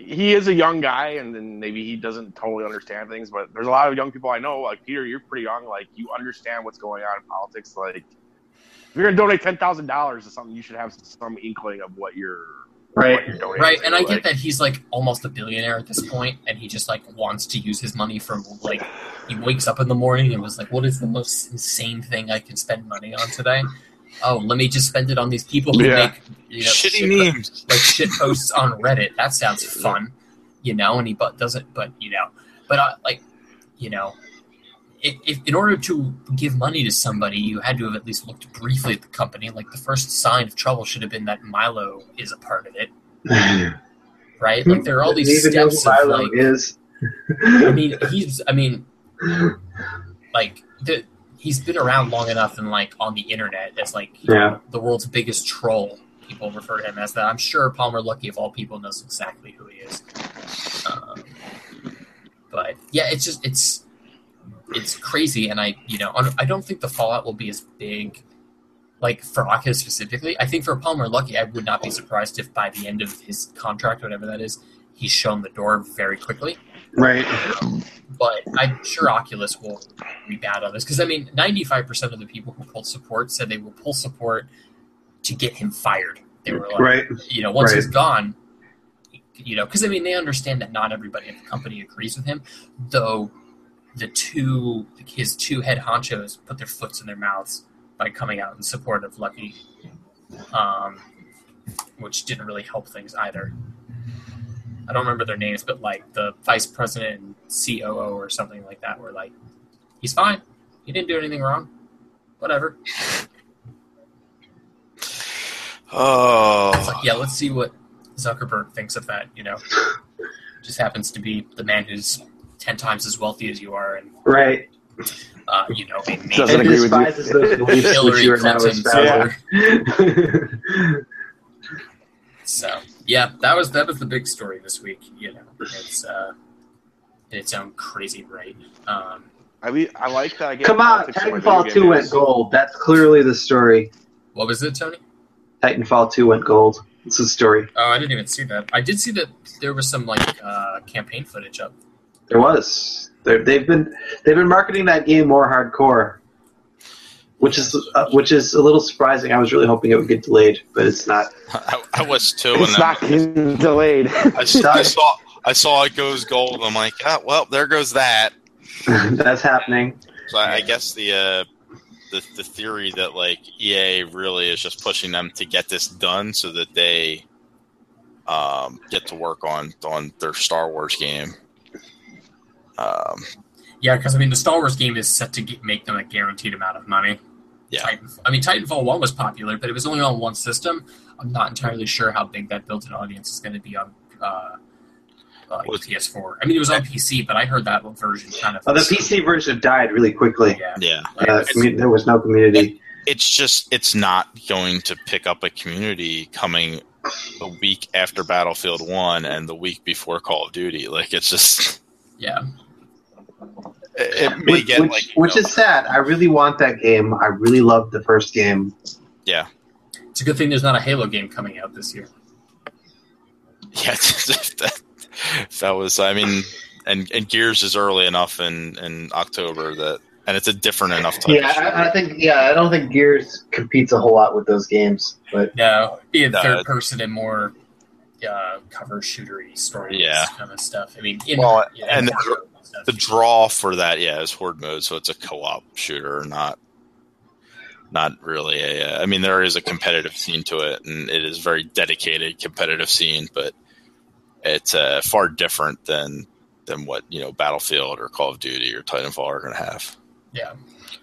[SPEAKER 3] he is a young guy, and then maybe he doesn't totally understand things. But there's a lot of young people I know, like Peter. You're pretty young, like you understand what's going on in politics. Like if you're gonna donate ten thousand dollars to something, you should have some inkling of what you're
[SPEAKER 2] Right.
[SPEAKER 3] what you're donating
[SPEAKER 4] Right,
[SPEAKER 3] to.
[SPEAKER 4] and I
[SPEAKER 3] like,
[SPEAKER 4] get that he's like almost a billionaire at this point, and he just like wants to use his money from like he wakes up in the morning and was like, "What is the most insane thing I can spend money on today? Oh, let me just spend it on these people who
[SPEAKER 3] Yeah.
[SPEAKER 4] make you know
[SPEAKER 1] Shitty
[SPEAKER 4] shit,
[SPEAKER 1] memes.
[SPEAKER 4] like shit posts on Reddit. That sounds fun, you know." And he but doesn't, but you know, but uh, like you know. If, if, in order to give money to somebody, you had to have at least looked briefly at the company. Like the first sign of trouble should have been that Milo is a part of it, right? Like there are all these
[SPEAKER 2] Even though
[SPEAKER 4] steps of
[SPEAKER 2] Milo
[SPEAKER 4] like.
[SPEAKER 2] is.
[SPEAKER 4] I mean, he's. I mean, like the, he's been around long enough and like on the internet as like you
[SPEAKER 2] Yeah.
[SPEAKER 4] know, the world's biggest troll. People refer to him as that. I'm sure Palmer Luckey, of all people, knows exactly who he is. Um, but yeah, it's just it's. It's crazy, and I, you know, I don't think the fallout will be as big, like for Oculus specifically. I think for Palmer Luckey, I would not be surprised if by the end of his contract, whatever that is, he's shown the door very quickly.
[SPEAKER 2] Right.
[SPEAKER 4] But I'm sure Oculus will rebound on this because I mean, ninety-five percent of the people who pulled support said they will pull support to get him fired. They were like,
[SPEAKER 2] Right.
[SPEAKER 4] you know, once
[SPEAKER 2] Right.
[SPEAKER 4] he's gone, you know, because I mean, they understand that not everybody at the company agrees with him, though. The two, his two head honchos put their foots in their mouths by coming out in support of Lucky, um, which didn't really help things either. I don't remember their names, but like the vice president and C O O or something like that were like, he's fine. He didn't do anything wrong. Whatever.
[SPEAKER 1] Oh,
[SPEAKER 4] It's like, yeah, let's see what Zuckerberg thinks of that, you know. Just happens to be the man who's ten times as wealthy as you are, and
[SPEAKER 2] Right.
[SPEAKER 4] uh, you know, a
[SPEAKER 3] Doesn't
[SPEAKER 2] And
[SPEAKER 3] agree with you.
[SPEAKER 2] despises those beliefs which
[SPEAKER 4] Hillary
[SPEAKER 2] you are now
[SPEAKER 4] Clinton.
[SPEAKER 2] espousing.
[SPEAKER 4] So yeah, that was that was the big story this week. You know, it's uh, in its own crazy right. Um,
[SPEAKER 3] I mean, I like that. I get
[SPEAKER 2] Come on,
[SPEAKER 3] politics in my
[SPEAKER 2] Titanfall
[SPEAKER 3] video
[SPEAKER 2] two
[SPEAKER 3] game
[SPEAKER 2] went
[SPEAKER 3] games.
[SPEAKER 2] gold. That's clearly the story.
[SPEAKER 4] what was it, Tony?
[SPEAKER 2] Titanfall two went gold. It's the story.
[SPEAKER 4] Oh, I didn't even see that. I did see that there was some like uh, campaign footage up.
[SPEAKER 2] There was. They're, they've been they've been marketing that game more hardcore, which is uh, which is a little surprising. I was really hoping it would get delayed, but it's not.
[SPEAKER 1] I, I was too.
[SPEAKER 3] It's
[SPEAKER 1] and
[SPEAKER 3] not
[SPEAKER 1] then
[SPEAKER 3] getting delayed.
[SPEAKER 1] I, s- I saw I saw it goes gold. I'm like, ah, well, there goes that.
[SPEAKER 2] That's happening.
[SPEAKER 1] So I, I guess the uh, the the theory that like E A really is just pushing them to get this done so that they um, get to work on on their Star Wars game. Um,
[SPEAKER 4] Yeah, because I mean, the Star Wars game is set to get, make them a guaranteed amount of money.
[SPEAKER 1] Yeah.
[SPEAKER 4] Titan, I mean, Titanfall one was popular, but it was only on one system. I'm not entirely sure how big that built-in audience is going to be on uh, uh,
[SPEAKER 1] Well,
[SPEAKER 4] P S four. I mean, it was on P C, but I heard that version kind of.
[SPEAKER 2] Oh, the P C version died really quickly.
[SPEAKER 4] Yeah.
[SPEAKER 1] yeah,
[SPEAKER 4] Like,
[SPEAKER 2] Uh,
[SPEAKER 4] it's-
[SPEAKER 2] commu- there was no community.
[SPEAKER 1] it's just it's not going to pick up a community coming a week after Battlefield One and the week before Call of Duty. Like it's just
[SPEAKER 4] yeah.
[SPEAKER 1] it, it may
[SPEAKER 2] Which,
[SPEAKER 1] get
[SPEAKER 2] which,
[SPEAKER 1] like you
[SPEAKER 2] which
[SPEAKER 1] know,
[SPEAKER 2] is sad. I really want that game. I really loved the first game.
[SPEAKER 1] yeah.
[SPEAKER 4] It's a good thing there's not a Halo game coming out this year.
[SPEAKER 1] Yeah, if that, if that was, I mean, and, and Gears is early enough in, in October that, and it's a different enough type
[SPEAKER 2] Yeah,
[SPEAKER 1] of shooter.
[SPEAKER 2] I, I think. Yeah, I don't think Gears competes a whole lot with those games. But
[SPEAKER 4] No, be a
[SPEAKER 1] No.
[SPEAKER 4] third person and more uh, cover shootery story
[SPEAKER 1] Yeah.
[SPEAKER 4] kind of stuff. I mean, in,
[SPEAKER 1] Well,
[SPEAKER 4] yeah,
[SPEAKER 1] and
[SPEAKER 4] in-
[SPEAKER 1] the- The draw for that, yeah, is Horde mode, so it's a co-op shooter, not not really a. Uh, I mean, there is a competitive scene to it, and it is very dedicated competitive scene, but it's uh, far different than than what you know Battlefield or Call of Duty or Titanfall are going to have.
[SPEAKER 4] yeah.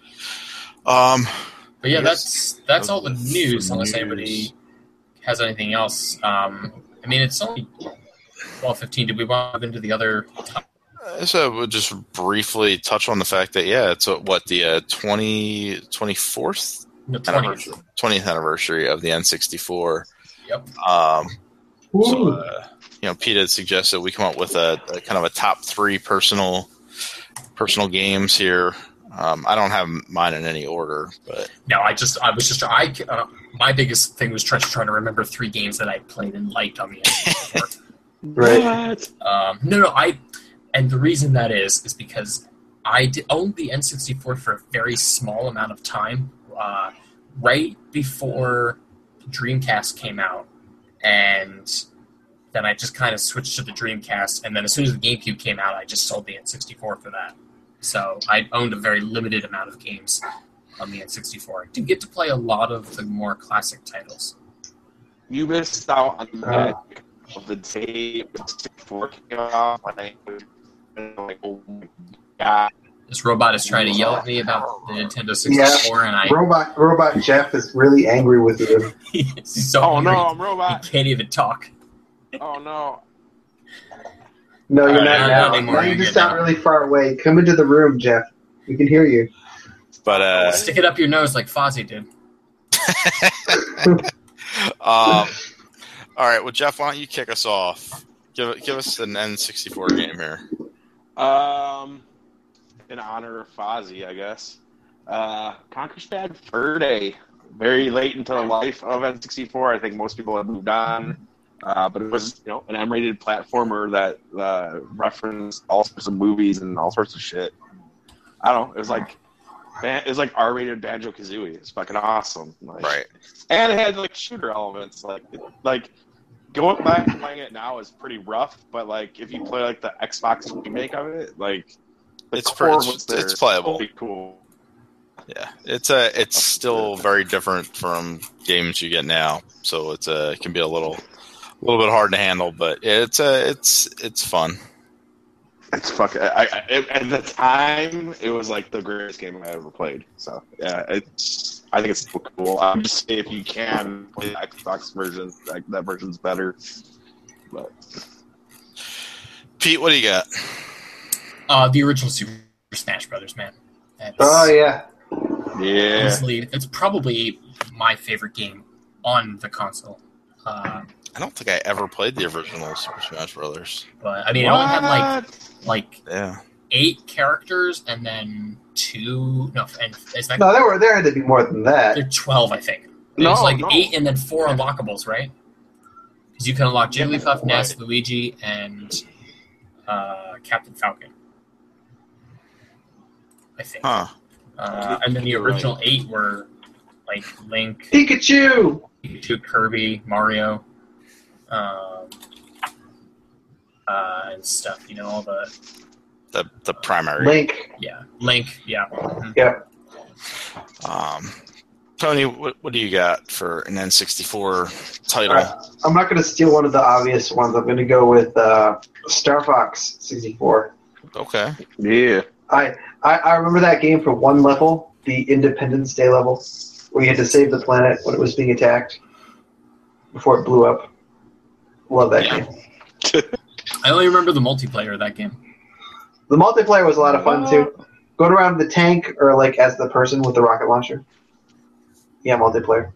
[SPEAKER 1] Um,
[SPEAKER 4] But yeah,
[SPEAKER 1] I guess
[SPEAKER 4] that's that's all the
[SPEAKER 1] those
[SPEAKER 4] news.
[SPEAKER 1] are
[SPEAKER 4] Unless
[SPEAKER 1] news.
[SPEAKER 4] anybody has anything else. Um, I mean, it's only twelve fifteen. Did we want to move into the other? Top?
[SPEAKER 1] so we'll just briefly touch on the fact that yeah, it's uh, what the uh, twenty twenty-fourth
[SPEAKER 4] No, twentieth.
[SPEAKER 1] twentieth anniversary of the N sixty-four.
[SPEAKER 4] Yep.
[SPEAKER 1] Um, so,
[SPEAKER 2] Ooh.
[SPEAKER 1] uh, you know, Pete had suggested we come up with a, a kind of a top three personal personal games here. Um, I don't have mine in any order, but
[SPEAKER 4] No, I just I was just I uh, my biggest thing was trying trying to remember three games that I played and liked on the N sixty-four.
[SPEAKER 2] Right.
[SPEAKER 3] What?
[SPEAKER 4] Um, no, no, I, and the reason that is is because I did, owned the N sixty-four for a very small amount of time, uh, right before Dreamcast came out, and then I just kind of switched to the Dreamcast, and then as soon as the GameCube came out, I just sold the N sixty-four for that. So I owned a very limited amount of games on the N sixty-four. I did get to play a lot of the more classic titles.
[SPEAKER 3] You missed out on the magic of the day the sixty-four came out. When I was like, oh my god.
[SPEAKER 4] This robot is trying to yell at me about the Nintendo sixty-four, and I
[SPEAKER 2] Robot Robot Jeff is really angry with you.
[SPEAKER 4] he's so
[SPEAKER 3] Oh
[SPEAKER 4] angry,
[SPEAKER 3] no, I'm
[SPEAKER 4] he
[SPEAKER 3] robot.
[SPEAKER 4] can't even talk.
[SPEAKER 3] Oh no.
[SPEAKER 2] No, you're
[SPEAKER 4] All right,
[SPEAKER 2] not
[SPEAKER 4] not
[SPEAKER 2] now.
[SPEAKER 4] anymore,
[SPEAKER 2] Now you
[SPEAKER 4] you're
[SPEAKER 2] just
[SPEAKER 4] good
[SPEAKER 2] sound
[SPEAKER 4] now.
[SPEAKER 2] really far away. Come into the room, Jeff. We can hear you.
[SPEAKER 1] But uh,
[SPEAKER 4] Stick it up your nose like Fozzie did.
[SPEAKER 1] um, all right. Well, Jeff, why don't you kick us off? Give give us an N sixty-four game here.
[SPEAKER 3] Um, in honor of Fozzie, I guess. Uh, Conker's Bad Fur Day. Very late into the life of N sixty-four. I think most people have moved on. Uh, but it was, you know, an M-rated platformer that uh, referenced all sorts of movies and all sorts of shit. I don't know. It was like it was like R-rated Banjo-Kazooie. It's fucking awesome. Like,
[SPEAKER 1] Right.
[SPEAKER 3] and it had like shooter elements. Like like going back and playing it now is pretty rough. But like if you play like the Xbox remake of it, like the
[SPEAKER 1] It's
[SPEAKER 3] core
[SPEAKER 1] pre-
[SPEAKER 3] was
[SPEAKER 1] it's-
[SPEAKER 3] there.
[SPEAKER 1] it's playable.
[SPEAKER 3] Totally cool.
[SPEAKER 1] Yeah, it's a it's still very different from games you get now. So it's a it can be a little a little bit hard to handle, but it's a it's it's fun.
[SPEAKER 3] It's fucking. I, I, it, at the time, it was like the greatest game I ever played. So yeah, it's. I think it's still cool. I'm just saying if you can play the Xbox version, like, that version's better. But
[SPEAKER 1] Pete, what do you got?
[SPEAKER 4] Uh, the original Super Smash Brothers, man. That's
[SPEAKER 2] Oh yeah.
[SPEAKER 3] yeah,
[SPEAKER 4] easily, it's probably my favorite game on the console. Uh,
[SPEAKER 1] I don't think I ever played the original Super Smash Brothers.
[SPEAKER 4] but I mean, it only had like like
[SPEAKER 1] Yeah.
[SPEAKER 4] eight characters, and then two. No, and it's like
[SPEAKER 2] No, there were there had to be more than that.
[SPEAKER 4] they're twelve, I think. It
[SPEAKER 3] No,
[SPEAKER 4] was like
[SPEAKER 3] no.
[SPEAKER 4] eight, and then four unlockables, right? Because you can unlock
[SPEAKER 3] Yeah,
[SPEAKER 4] Jigglypuff, Ness,
[SPEAKER 3] right.
[SPEAKER 4] Luigi, and uh, Captain Falcon. I think.
[SPEAKER 1] Huh.
[SPEAKER 4] Uh, and then the
[SPEAKER 3] You're right.
[SPEAKER 4] original eight were like Link,
[SPEAKER 2] Pikachu.
[SPEAKER 4] Pikachu, Kirby, Mario, um, uh, and stuff. You know, all the
[SPEAKER 1] The the primary.
[SPEAKER 2] Link.
[SPEAKER 4] yeah, Link, yeah. Mhm.
[SPEAKER 2] Yeah.
[SPEAKER 1] Um, Tony, what what do you got for an N sixty-four title?
[SPEAKER 2] All right. I'm not going to steal one of the obvious ones. I'm going to go with uh, Star Fox sixty-four.
[SPEAKER 1] Okay.
[SPEAKER 3] yeah.
[SPEAKER 2] I, I I remember that game for one level, the Independence Day level, where you had to save the planet when it was being attacked before it blew up. Love that
[SPEAKER 4] Yeah.
[SPEAKER 2] game.
[SPEAKER 4] I only remember the multiplayer of that game.
[SPEAKER 2] The multiplayer was a lot of fun too. Going around the tank or like as the person with the rocket launcher. Yeah, multiplayer.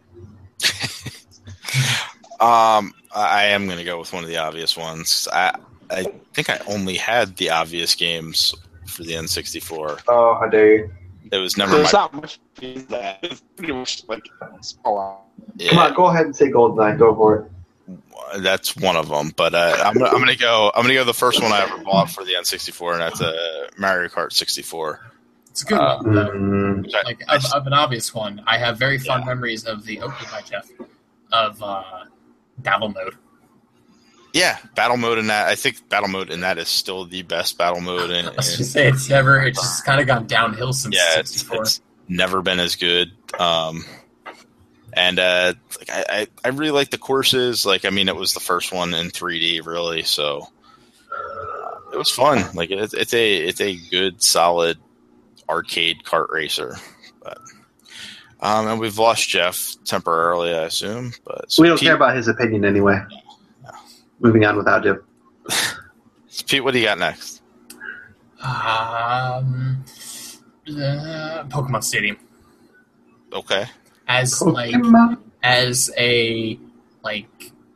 [SPEAKER 1] Um, I am going to go with one of the obvious ones. I I think I only had the obvious games for the N sixty-four.
[SPEAKER 2] Oh, how dare you!
[SPEAKER 1] It was never
[SPEAKER 3] There's
[SPEAKER 1] my.
[SPEAKER 3] not much to that. It's pretty much like small.
[SPEAKER 1] Yeah,
[SPEAKER 2] Come on, go ahead and say GoldenEye. Go for it.
[SPEAKER 1] that's one of them. But uh, I'm gonna, I'm gonna go. I'm gonna go the first one I ever bought for the N sixty-four, and that's a Mario Kart sixty-four.
[SPEAKER 4] It's a good
[SPEAKER 1] Uh,
[SPEAKER 4] one. though.
[SPEAKER 2] Mm,
[SPEAKER 1] Which I-
[SPEAKER 4] Like of, of an obvious one, I have very fond
[SPEAKER 1] Yeah.
[SPEAKER 4] memories of the opening by Jeff of uh, battle mode.
[SPEAKER 1] Yeah, battle mode in that. I think battle mode in that is still the best battle mode. In,
[SPEAKER 4] I was
[SPEAKER 1] in
[SPEAKER 4] just say it's never. It's just kind of gone downhill since
[SPEAKER 1] yeah, it's,
[SPEAKER 4] sixty-four.
[SPEAKER 1] it's never been as good. Um, and uh, like I, I, I really like the courses. Like, I mean, it was the first one in three D, really. So uh, it was fun. Like, it's, it's a it's a good, solid arcade kart racer. But um, and we've lost Jeff temporarily, I assume. But so
[SPEAKER 2] we don't
[SPEAKER 1] Pete,
[SPEAKER 2] care about his opinion anyway. Moving on without him.
[SPEAKER 1] so Pete, what do you got next?
[SPEAKER 4] Um, uh, Pokemon Stadium
[SPEAKER 1] Okay.
[SPEAKER 4] as like
[SPEAKER 2] Pokemon.
[SPEAKER 4] as a like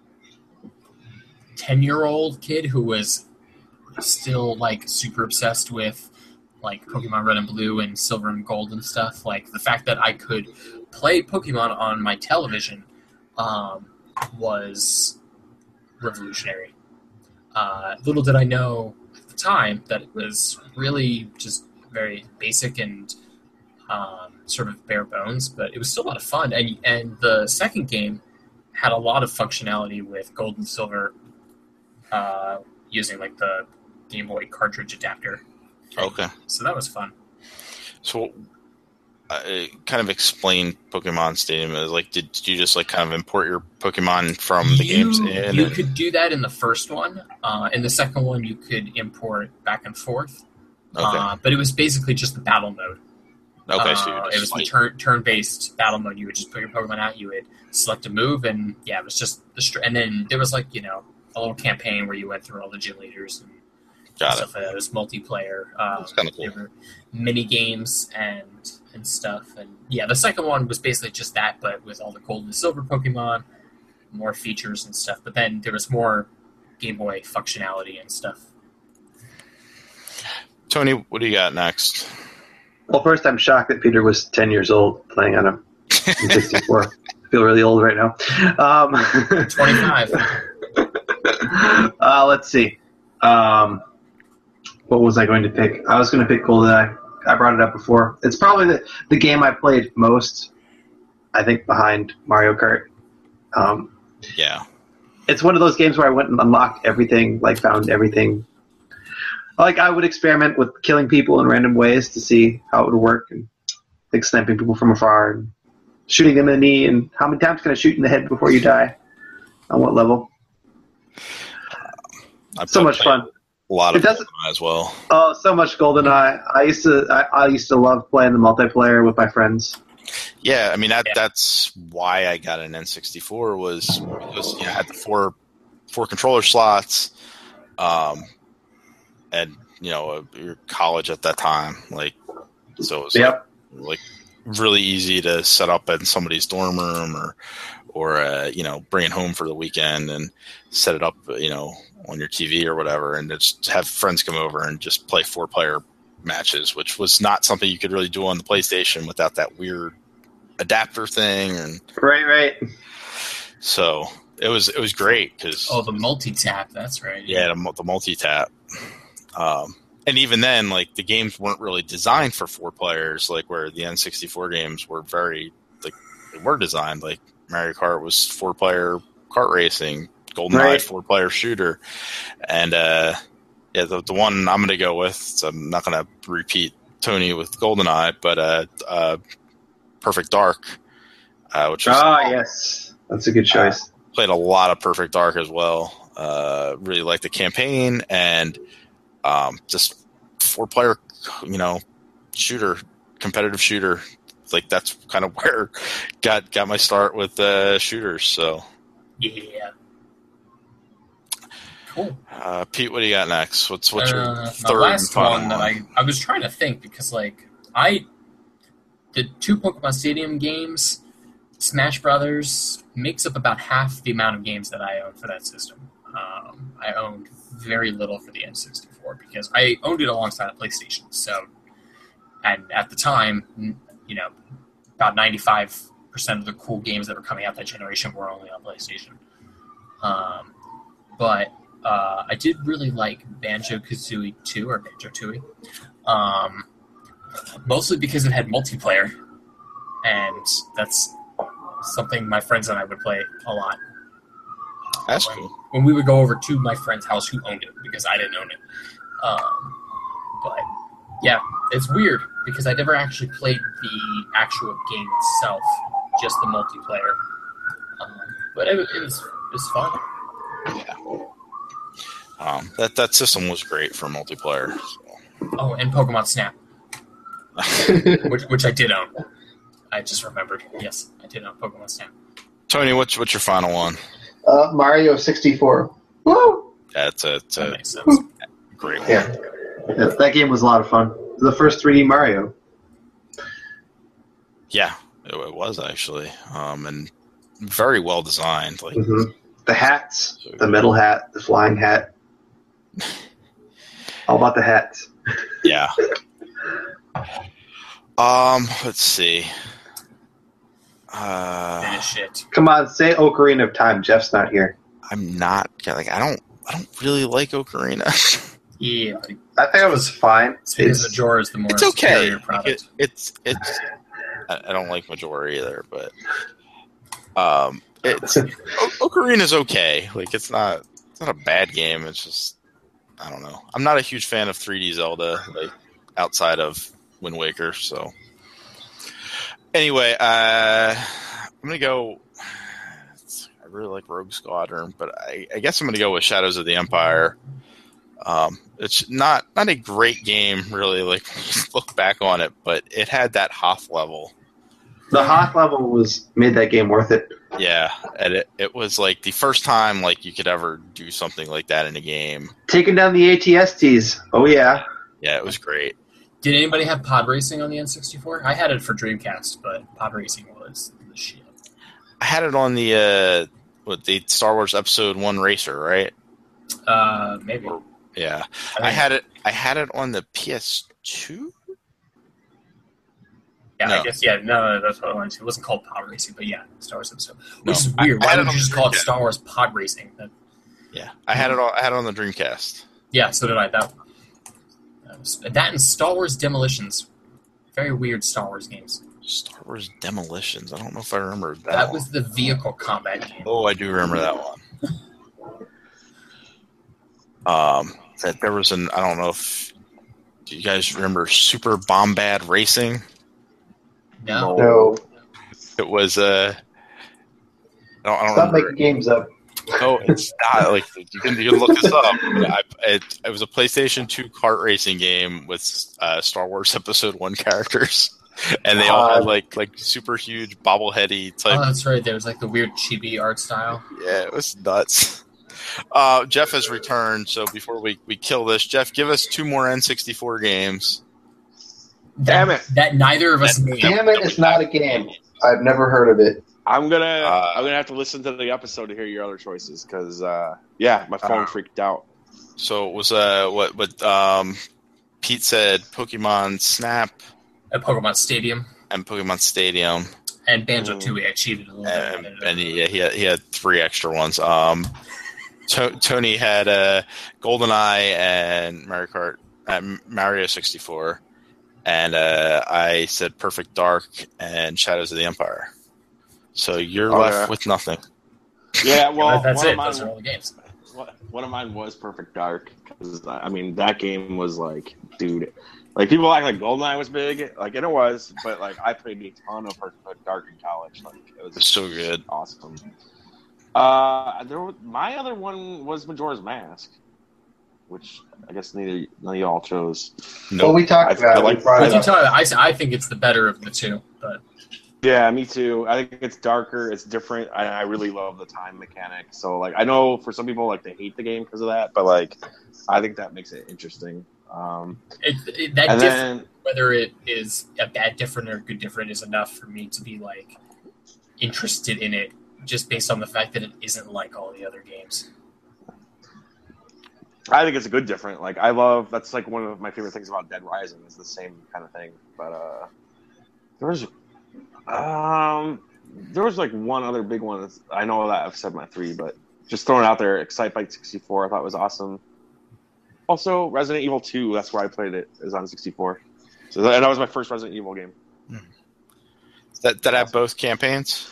[SPEAKER 4] ten year old kid who was still like super obsessed with like Pokemon Red and Blue and Silver and Gold and stuff. Like the fact that I could play Pokemon on my television um, was revolutionary. Uh, little did I know at the time that it was really just very basic and um, sort of bare bones, but it was still a lot of fun. And and the second game had a lot of functionality with gold and silver, uh, using like the Game Boy cartridge adapter.
[SPEAKER 1] Okay.
[SPEAKER 4] So that was fun.
[SPEAKER 1] So, uh, kind of explain Pokemon Stadium. Is like, did, did you just like kind of import your Pokemon from the
[SPEAKER 4] you,
[SPEAKER 1] games in?
[SPEAKER 4] You
[SPEAKER 1] and...
[SPEAKER 4] could do that in the first one. Uh, in the second one, you could import back and forth.
[SPEAKER 1] Okay.
[SPEAKER 4] Uh, but it was basically just the battle mode.
[SPEAKER 1] Okay, so
[SPEAKER 4] uh,
[SPEAKER 1] just
[SPEAKER 4] it was
[SPEAKER 1] like...
[SPEAKER 4] the turn turn based battle mode. You would just put your Pokemon out. You would select a move, and yeah, it was just the str- and then there was like you know a little campaign where you went through all the gym leaders and
[SPEAKER 1] Got
[SPEAKER 4] stuff like that. It was multiplayer. Um,
[SPEAKER 1] That's kinda cool.
[SPEAKER 4] There were mini games and and stuff. And yeah, the second one was basically just that, but with all the gold and silver Pokemon, more features and stuff. But then there was more Game Boy functionality and stuff.
[SPEAKER 1] Tony, what do you got next?
[SPEAKER 2] Well, first, I'm shocked that Peter was ten years old playing on a sixty-four. I feel really old right now. Um,
[SPEAKER 4] twenty-five.
[SPEAKER 2] uh, let's see. Um, what was I going to pick? I was going to pick GoldenEye. I brought it up before. It's probably the, the game I played most, I think, behind Mario Kart. Um,
[SPEAKER 1] Yeah.
[SPEAKER 2] It's one of those games where I went and unlocked everything, like found everything. Like I would experiment with killing people in random ways to see how it would work, and like sniping people from afar and shooting them in the knee, and how many times can I shoot in the head before you die? On what level?
[SPEAKER 1] I've
[SPEAKER 2] So much
[SPEAKER 1] played
[SPEAKER 2] fun.
[SPEAKER 1] A lot
[SPEAKER 2] It
[SPEAKER 1] of
[SPEAKER 2] doesn't-
[SPEAKER 1] GoldenEye as well.
[SPEAKER 2] Oh, so much GoldenEye. I used to, I, I used to love playing the multiplayer with my friends.
[SPEAKER 1] Yeah, I mean that
[SPEAKER 4] Yeah.
[SPEAKER 1] that's why I got an N sixty-four was because you know, I had the four four controller slots, um, and you know your college at that time, like so it was
[SPEAKER 2] Yep.
[SPEAKER 1] like, like really easy to set up in somebody's dorm room or or uh, you know bring it home for the weekend and set it up you know on your T V or whatever, and just have friends come over and just play four player matches, which was not something you could really do on the PlayStation without that weird adapter thing. And
[SPEAKER 2] Right, right.
[SPEAKER 1] so it was it was great because
[SPEAKER 4] Oh, the multi-tap. That's right.
[SPEAKER 1] yeah, the, the multi tap. Um, and even then, like the games weren't really designed for four players, like where the N sixty-four games were very like they were designed. Like Mario Kart was four player kart racing, GoldenEye
[SPEAKER 2] Right.
[SPEAKER 1] four player shooter, and uh, yeah, the the one I'm going to go with. So I'm not going to repeat Tony with GoldenEye, but uh, uh, Perfect Dark, uh, which was
[SPEAKER 2] Ah, yes. That's a good choice.
[SPEAKER 1] played a lot of Perfect Dark as well. Uh, really liked the campaign and um, just four player, you know, shooter, competitive shooter. Like that's kind of where got got my start with uh, shooters. So,
[SPEAKER 4] Yeah. Cool.
[SPEAKER 1] uh, Pete, what do you got next? What's what's your
[SPEAKER 4] Uh,
[SPEAKER 1] third
[SPEAKER 4] the last
[SPEAKER 1] and final
[SPEAKER 4] one that I I was trying to think because like I the two Pokemon Stadium games, Smash Brothers makes up about half the amount of games that I own for that system. Um, I owned very little for the N sixty-four because I owned it alongside a PlayStation. So, and at the time, n- you know, about ninety-five percent of the cool games that were coming out that generation were only on PlayStation. Um, but uh, I did really like Banjo-Kazooie two, or Banjo-Tooie. Um, mostly because it had multiplayer, and that's something my friends and I would play a lot.
[SPEAKER 1] That's
[SPEAKER 4] when,
[SPEAKER 1] cool.
[SPEAKER 4] when we would go over to my friend's house who owned it, because I didn't own it. Um, but, yeah, it's weird, because I never actually played the actual game itself, just the multiplayer. Um, but it, it, was, it was fun.
[SPEAKER 1] Yeah. Um, that that system was great for multiplayer. So.
[SPEAKER 4] Oh, and Pokemon Snap, which which I did own. I just remembered. Yes, I did own Pokemon Snap.
[SPEAKER 1] Tony, what's what's your final one?
[SPEAKER 2] Uh, Mario sixty-four. Woo!
[SPEAKER 1] That's a, it's
[SPEAKER 4] That
[SPEAKER 1] a
[SPEAKER 4] makes sense.
[SPEAKER 1] great one.
[SPEAKER 2] Yeah. yeah. That game was a lot of fun. The first three D Mario.
[SPEAKER 1] Yeah, it, it was actually, um, and very well designed. Like
[SPEAKER 2] Mm-hmm. The hats, the metal hat, the flying hat. All about the hats.
[SPEAKER 1] yeah. Um, let's see. Uh,
[SPEAKER 4] Finish it.
[SPEAKER 2] Come on, say Ocarina of Time. Jeff's not here.
[SPEAKER 1] I'm not like I don't. I don't really like Ocarina.
[SPEAKER 4] Yeah, but
[SPEAKER 2] I think it was fine.
[SPEAKER 4] it's because
[SPEAKER 2] It's,
[SPEAKER 4] Majora is the more
[SPEAKER 1] It's okay.
[SPEAKER 4] superior
[SPEAKER 1] Like,
[SPEAKER 4] product.
[SPEAKER 1] it, it's it's. I I don't like Majora either, but um, it's o- Ocarina's okay. Like it's not it's not a bad game. It's just I don't know. I'm not a huge fan of three D Zelda, like outside of Wind Waker. So anyway, uh, I'm gonna go. I really like Rogue Squadron, but I, I guess I'm gonna go with Shadows of the Empire. Um, it's not not a great game, really. Like look back on it, but it had that Hoth level.
[SPEAKER 2] the Hoth level was made that game worth it.
[SPEAKER 1] Yeah, and it, it was like the first time like you could ever do something like that in a game.
[SPEAKER 2] Taking down the A T S Ts. Oh yeah.
[SPEAKER 1] Yeah, it was great.
[SPEAKER 4] Did anybody have pod racing on the N sixty-four? I had it for Dreamcast, but pod racing was the shit.
[SPEAKER 1] I had it on the uh, what the Star Wars Episode One Racer, right?
[SPEAKER 4] Uh, maybe.
[SPEAKER 1] Yeah,
[SPEAKER 4] I,
[SPEAKER 1] I had it. I had it on the P S two.
[SPEAKER 4] Yeah,
[SPEAKER 1] No.
[SPEAKER 4] I guess. Yeah, no, no, that's what I wanted to. It wasn't called pod racing, but yeah, Star Wars episode, which
[SPEAKER 1] No,
[SPEAKER 4] is
[SPEAKER 1] I-
[SPEAKER 4] weird.
[SPEAKER 1] I
[SPEAKER 4] Why
[SPEAKER 1] had it
[SPEAKER 4] would
[SPEAKER 1] on
[SPEAKER 4] you just
[SPEAKER 1] the
[SPEAKER 4] call it
[SPEAKER 1] Dreamcast.
[SPEAKER 4] Star Wars pod racing? That,
[SPEAKER 1] Yeah, I had it. On, I had it on the Dreamcast.
[SPEAKER 4] yeah, so did I. That, that, was, that and Star Wars Demolitions, very weird Star Wars games.
[SPEAKER 1] Star Wars Demolitions. I don't know if I remember that.
[SPEAKER 4] That
[SPEAKER 1] one.
[SPEAKER 4] was the vehicle combat game.
[SPEAKER 1] Oh, I do remember that one. Um, that there was an. I don't know if. Do you guys remember Super Bombad Racing?
[SPEAKER 4] No,
[SPEAKER 2] No.
[SPEAKER 1] It was. Uh, I don't, I don't
[SPEAKER 2] Stop
[SPEAKER 1] remember.
[SPEAKER 2] making games up.
[SPEAKER 1] No, it's not. Like you can, you can look this up. I, it, it was a PlayStation two kart racing game with uh, Star Wars Episode One characters, and they all had
[SPEAKER 2] Uh,
[SPEAKER 1] like like super huge bobbleheady
[SPEAKER 4] oh,
[SPEAKER 1] type.
[SPEAKER 4] that's right. There was like the weird chibi art style.
[SPEAKER 1] Yeah, it was nuts. Uh, Jeff has returned, so before we, we kill this, Jeff, give us two more N sixty-four games.
[SPEAKER 3] Damn
[SPEAKER 4] that,
[SPEAKER 3] it.
[SPEAKER 4] That neither of us named.
[SPEAKER 2] Damn it, it's not a game. I've never heard of it.
[SPEAKER 3] I'm gonna
[SPEAKER 1] Uh,
[SPEAKER 3] I'm gonna have to listen to the episode to hear your other choices because uh, yeah, my phone
[SPEAKER 1] Uh,
[SPEAKER 3] freaked out.
[SPEAKER 1] So it was uh, what what um, Pete said: Pokemon Snap
[SPEAKER 4] At Pokemon Stadium
[SPEAKER 1] and Pokemon Stadium,
[SPEAKER 4] and Banjo Tooie. I cheated a little
[SPEAKER 1] and,
[SPEAKER 4] bit.
[SPEAKER 1] and he, he had he had three extra ones. Um, to, Tony had uh, GoldenEye and Mario Kart, uh, Mario sixty-four, and uh, I said Perfect Dark and Shadows of the Empire. So you're
[SPEAKER 3] Oh,
[SPEAKER 1] left
[SPEAKER 3] yeah.
[SPEAKER 1] with nothing.
[SPEAKER 3] Yeah, well,
[SPEAKER 4] That- that's
[SPEAKER 3] one
[SPEAKER 4] it.
[SPEAKER 3] of mine,
[SPEAKER 4] Those are all the games.
[SPEAKER 3] one- one of mine was Perfect Dark because I mean that game was like, dude, like people act like GoldenEye was big, like and it was, but like I played a ton of Perfect Dark in college. Like it was
[SPEAKER 1] It's so good.
[SPEAKER 3] awesome. Uh, there was, my other one was Majora's Mask, which I guess neither none of y'all chose.
[SPEAKER 2] Well, we talked
[SPEAKER 3] I-
[SPEAKER 2] about
[SPEAKER 3] I
[SPEAKER 2] it.
[SPEAKER 3] like-
[SPEAKER 2] we brought
[SPEAKER 4] I,
[SPEAKER 2] it
[SPEAKER 4] do
[SPEAKER 2] up.
[SPEAKER 4] tell you, I, I think it's the better of the two, but
[SPEAKER 3] Yeah, me too. I think it's darker. It's different. I, I really love the time mechanic. So, like, I know for some people, like, they hate the game because of that, but like, I think that makes it interesting. Um,
[SPEAKER 4] it, it, that
[SPEAKER 3] and
[SPEAKER 4] diff-
[SPEAKER 3] then,
[SPEAKER 4] whether it is a bad different or good different is enough for me to be like interested in it, just based on the fact that it isn't like all the other games.
[SPEAKER 3] I think it's a good different. Like, I love that's like one of my favorite things about Dead Rising is the same kind of thing. But uh, there was, um, there was like one other big one. That's, I know that I've said my three, but just throwing it out there, Excitebike sixty-four, I thought was awesome. Also, Resident Evil two, that's where I played it, is on sixty-four. So that, and that was my first Resident Evil game.
[SPEAKER 1] That that have both campaigns.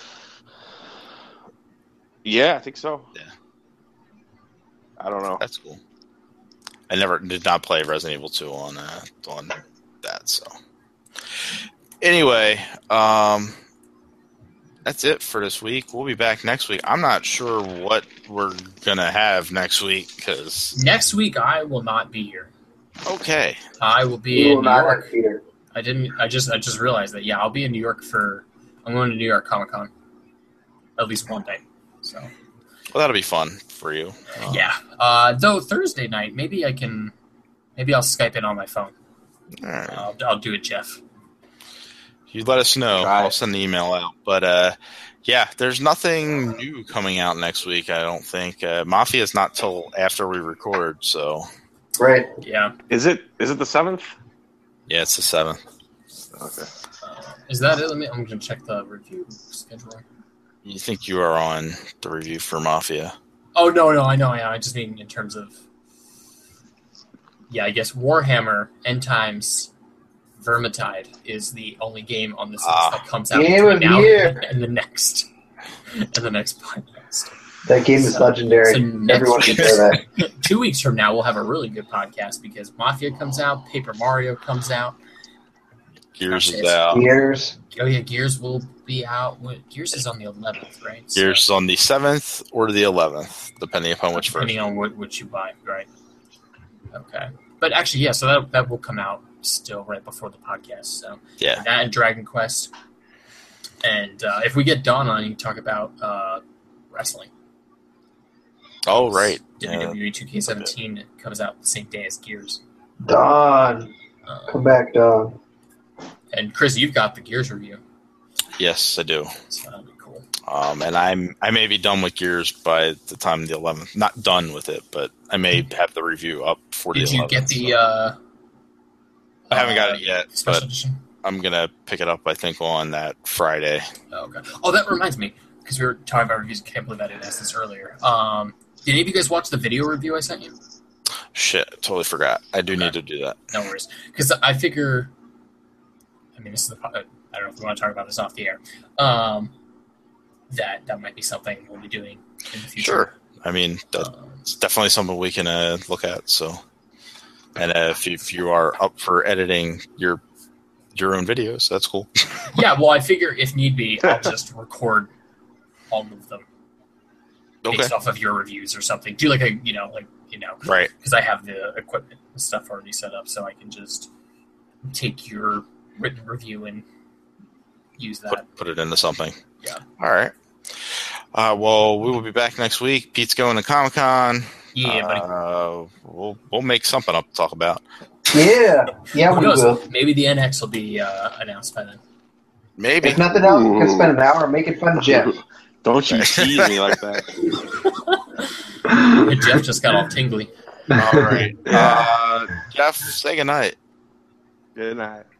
[SPEAKER 3] Yeah, I think so.
[SPEAKER 1] Yeah.
[SPEAKER 3] I don't know.
[SPEAKER 1] That's cool. I never did not play Resident Evil two on uh, on that. So anyway, um, that's it for this week. We'll be back next week. I'm not sure what we're gonna have next week because
[SPEAKER 4] Next week, I will not be here.
[SPEAKER 1] okay,
[SPEAKER 4] I will be
[SPEAKER 2] We
[SPEAKER 4] in
[SPEAKER 2] will
[SPEAKER 4] New
[SPEAKER 2] not
[SPEAKER 4] York.
[SPEAKER 2] have Peter.
[SPEAKER 4] I didn't. I just. I just realized that. Yeah, I'll be in New York for. I'm going to New York Comic Con. At least one day. So
[SPEAKER 1] well that'll be fun for you. Um,
[SPEAKER 4] yeah. Uh, though Thursday night, maybe I can. Maybe I'll Skype in on my phone.
[SPEAKER 1] all right.
[SPEAKER 4] I'll, I'll do it, Jeff.
[SPEAKER 1] You let us know.
[SPEAKER 3] Try.
[SPEAKER 1] I'll send the email out. But uh, yeah, there's nothing new coming out next week. I don't think uh, Mafia is not till after we record. So
[SPEAKER 2] Right.
[SPEAKER 4] Yeah.
[SPEAKER 3] Is it is it the seventh?
[SPEAKER 1] yeah, it's the seventh.
[SPEAKER 3] Okay.
[SPEAKER 4] Uh, is that it? Let me. I'm going to check the review schedule.
[SPEAKER 1] You think you are on the review for Mafia?
[SPEAKER 4] Oh no, no, I know, I know. I just mean in terms of, yeah, I guess Warhammer End Times Vermintide is the only game on this list
[SPEAKER 1] Ah.
[SPEAKER 4] that comes out
[SPEAKER 2] Game
[SPEAKER 4] between
[SPEAKER 2] of
[SPEAKER 4] now
[SPEAKER 2] year.
[SPEAKER 4] and the next, and the next podcast.
[SPEAKER 2] That game is
[SPEAKER 4] So-
[SPEAKER 2] legendary.
[SPEAKER 4] so next
[SPEAKER 2] Everyone should
[SPEAKER 4] week-
[SPEAKER 2] play that.
[SPEAKER 4] Two weeks from now, we'll have a really good podcast because Mafia comes out, Paper Mario comes out.
[SPEAKER 1] Gears is
[SPEAKER 4] Yes.
[SPEAKER 1] out.
[SPEAKER 2] Gears.
[SPEAKER 4] Oh yeah, Gears will be out. What- Gears is on the eleventh, right? So,
[SPEAKER 1] Gears is on the seventh or the eleventh, depending upon which
[SPEAKER 4] depending
[SPEAKER 1] version.
[SPEAKER 4] on what, what you buy, right? Okay, but actually, yeah. So that that will come out still right before the podcast. So
[SPEAKER 1] Yeah.
[SPEAKER 4] that and Dragon Quest, and uh, if we get Dawn on, you can talk about uh, wrestling.
[SPEAKER 1] Oh, right.
[SPEAKER 4] W
[SPEAKER 1] Yeah.
[SPEAKER 4] W E two K seventeen comes out the same day as Gears.
[SPEAKER 2] Dawn.
[SPEAKER 4] Uh,
[SPEAKER 2] Come back, Dawn.
[SPEAKER 4] and Chris, you've got the Gears review,
[SPEAKER 1] Yes, I do.
[SPEAKER 4] so that'll be cool.
[SPEAKER 1] Um, and I'm I may be done with Gears by the time of the eleventh. Not done with it, but I may have the review up for the
[SPEAKER 4] Did you
[SPEAKER 1] eleventh.
[SPEAKER 4] get the?
[SPEAKER 1] so-
[SPEAKER 4] Uh,
[SPEAKER 1] I haven't got
[SPEAKER 4] uh,
[SPEAKER 1] it yet,
[SPEAKER 4] special
[SPEAKER 1] but
[SPEAKER 4] edition.
[SPEAKER 1] I'm gonna pick it up. I think on that Friday.
[SPEAKER 4] Oh, okay. Oh, that reminds me, because we were talking about reviews. I can't believe I didn't ask this earlier. Um, did any of you guys watch the video review I sent you?
[SPEAKER 1] Shit, totally forgot. I do
[SPEAKER 4] Okay.
[SPEAKER 1] need to do that.
[SPEAKER 4] No worries. Because I figure, I mean, this is the, po- I don't know if we want to talk about this off the air. Um, that that might be something we'll be doing in the future.
[SPEAKER 1] Sure. I mean, that's
[SPEAKER 4] Um,
[SPEAKER 1] definitely something we can uh, look at. So, and uh, if you, if you are up for editing your your own videos, that's cool.
[SPEAKER 4] yeah. Well, I figure if need be, I'll just record all of them
[SPEAKER 1] Okay.
[SPEAKER 4] based off of your reviews or something. Do like a you know like you know
[SPEAKER 1] Right.
[SPEAKER 4] because I have the equipment and stuff already set up, so I can just take your written review and use that.
[SPEAKER 1] Put, put it into something.
[SPEAKER 4] Yeah.
[SPEAKER 1] All right. Uh, well, we will be back next week. Pete's going to Comic Con.
[SPEAKER 4] Yeah, buddy.
[SPEAKER 1] Uh, we'll we'll make something up to talk about.
[SPEAKER 2] Yeah. Yeah,
[SPEAKER 4] Who
[SPEAKER 2] we
[SPEAKER 4] knows?
[SPEAKER 2] will.
[SPEAKER 4] Maybe the N X will be uh, announced by then.
[SPEAKER 1] Maybe.
[SPEAKER 2] If nothing else, we can spend an hour making fun of Jeff.
[SPEAKER 3] Don't you tease me like that.
[SPEAKER 4] And Jeff just got all tingly.
[SPEAKER 1] All right. Uh, Jeff, say goodnight.
[SPEAKER 3] Good night.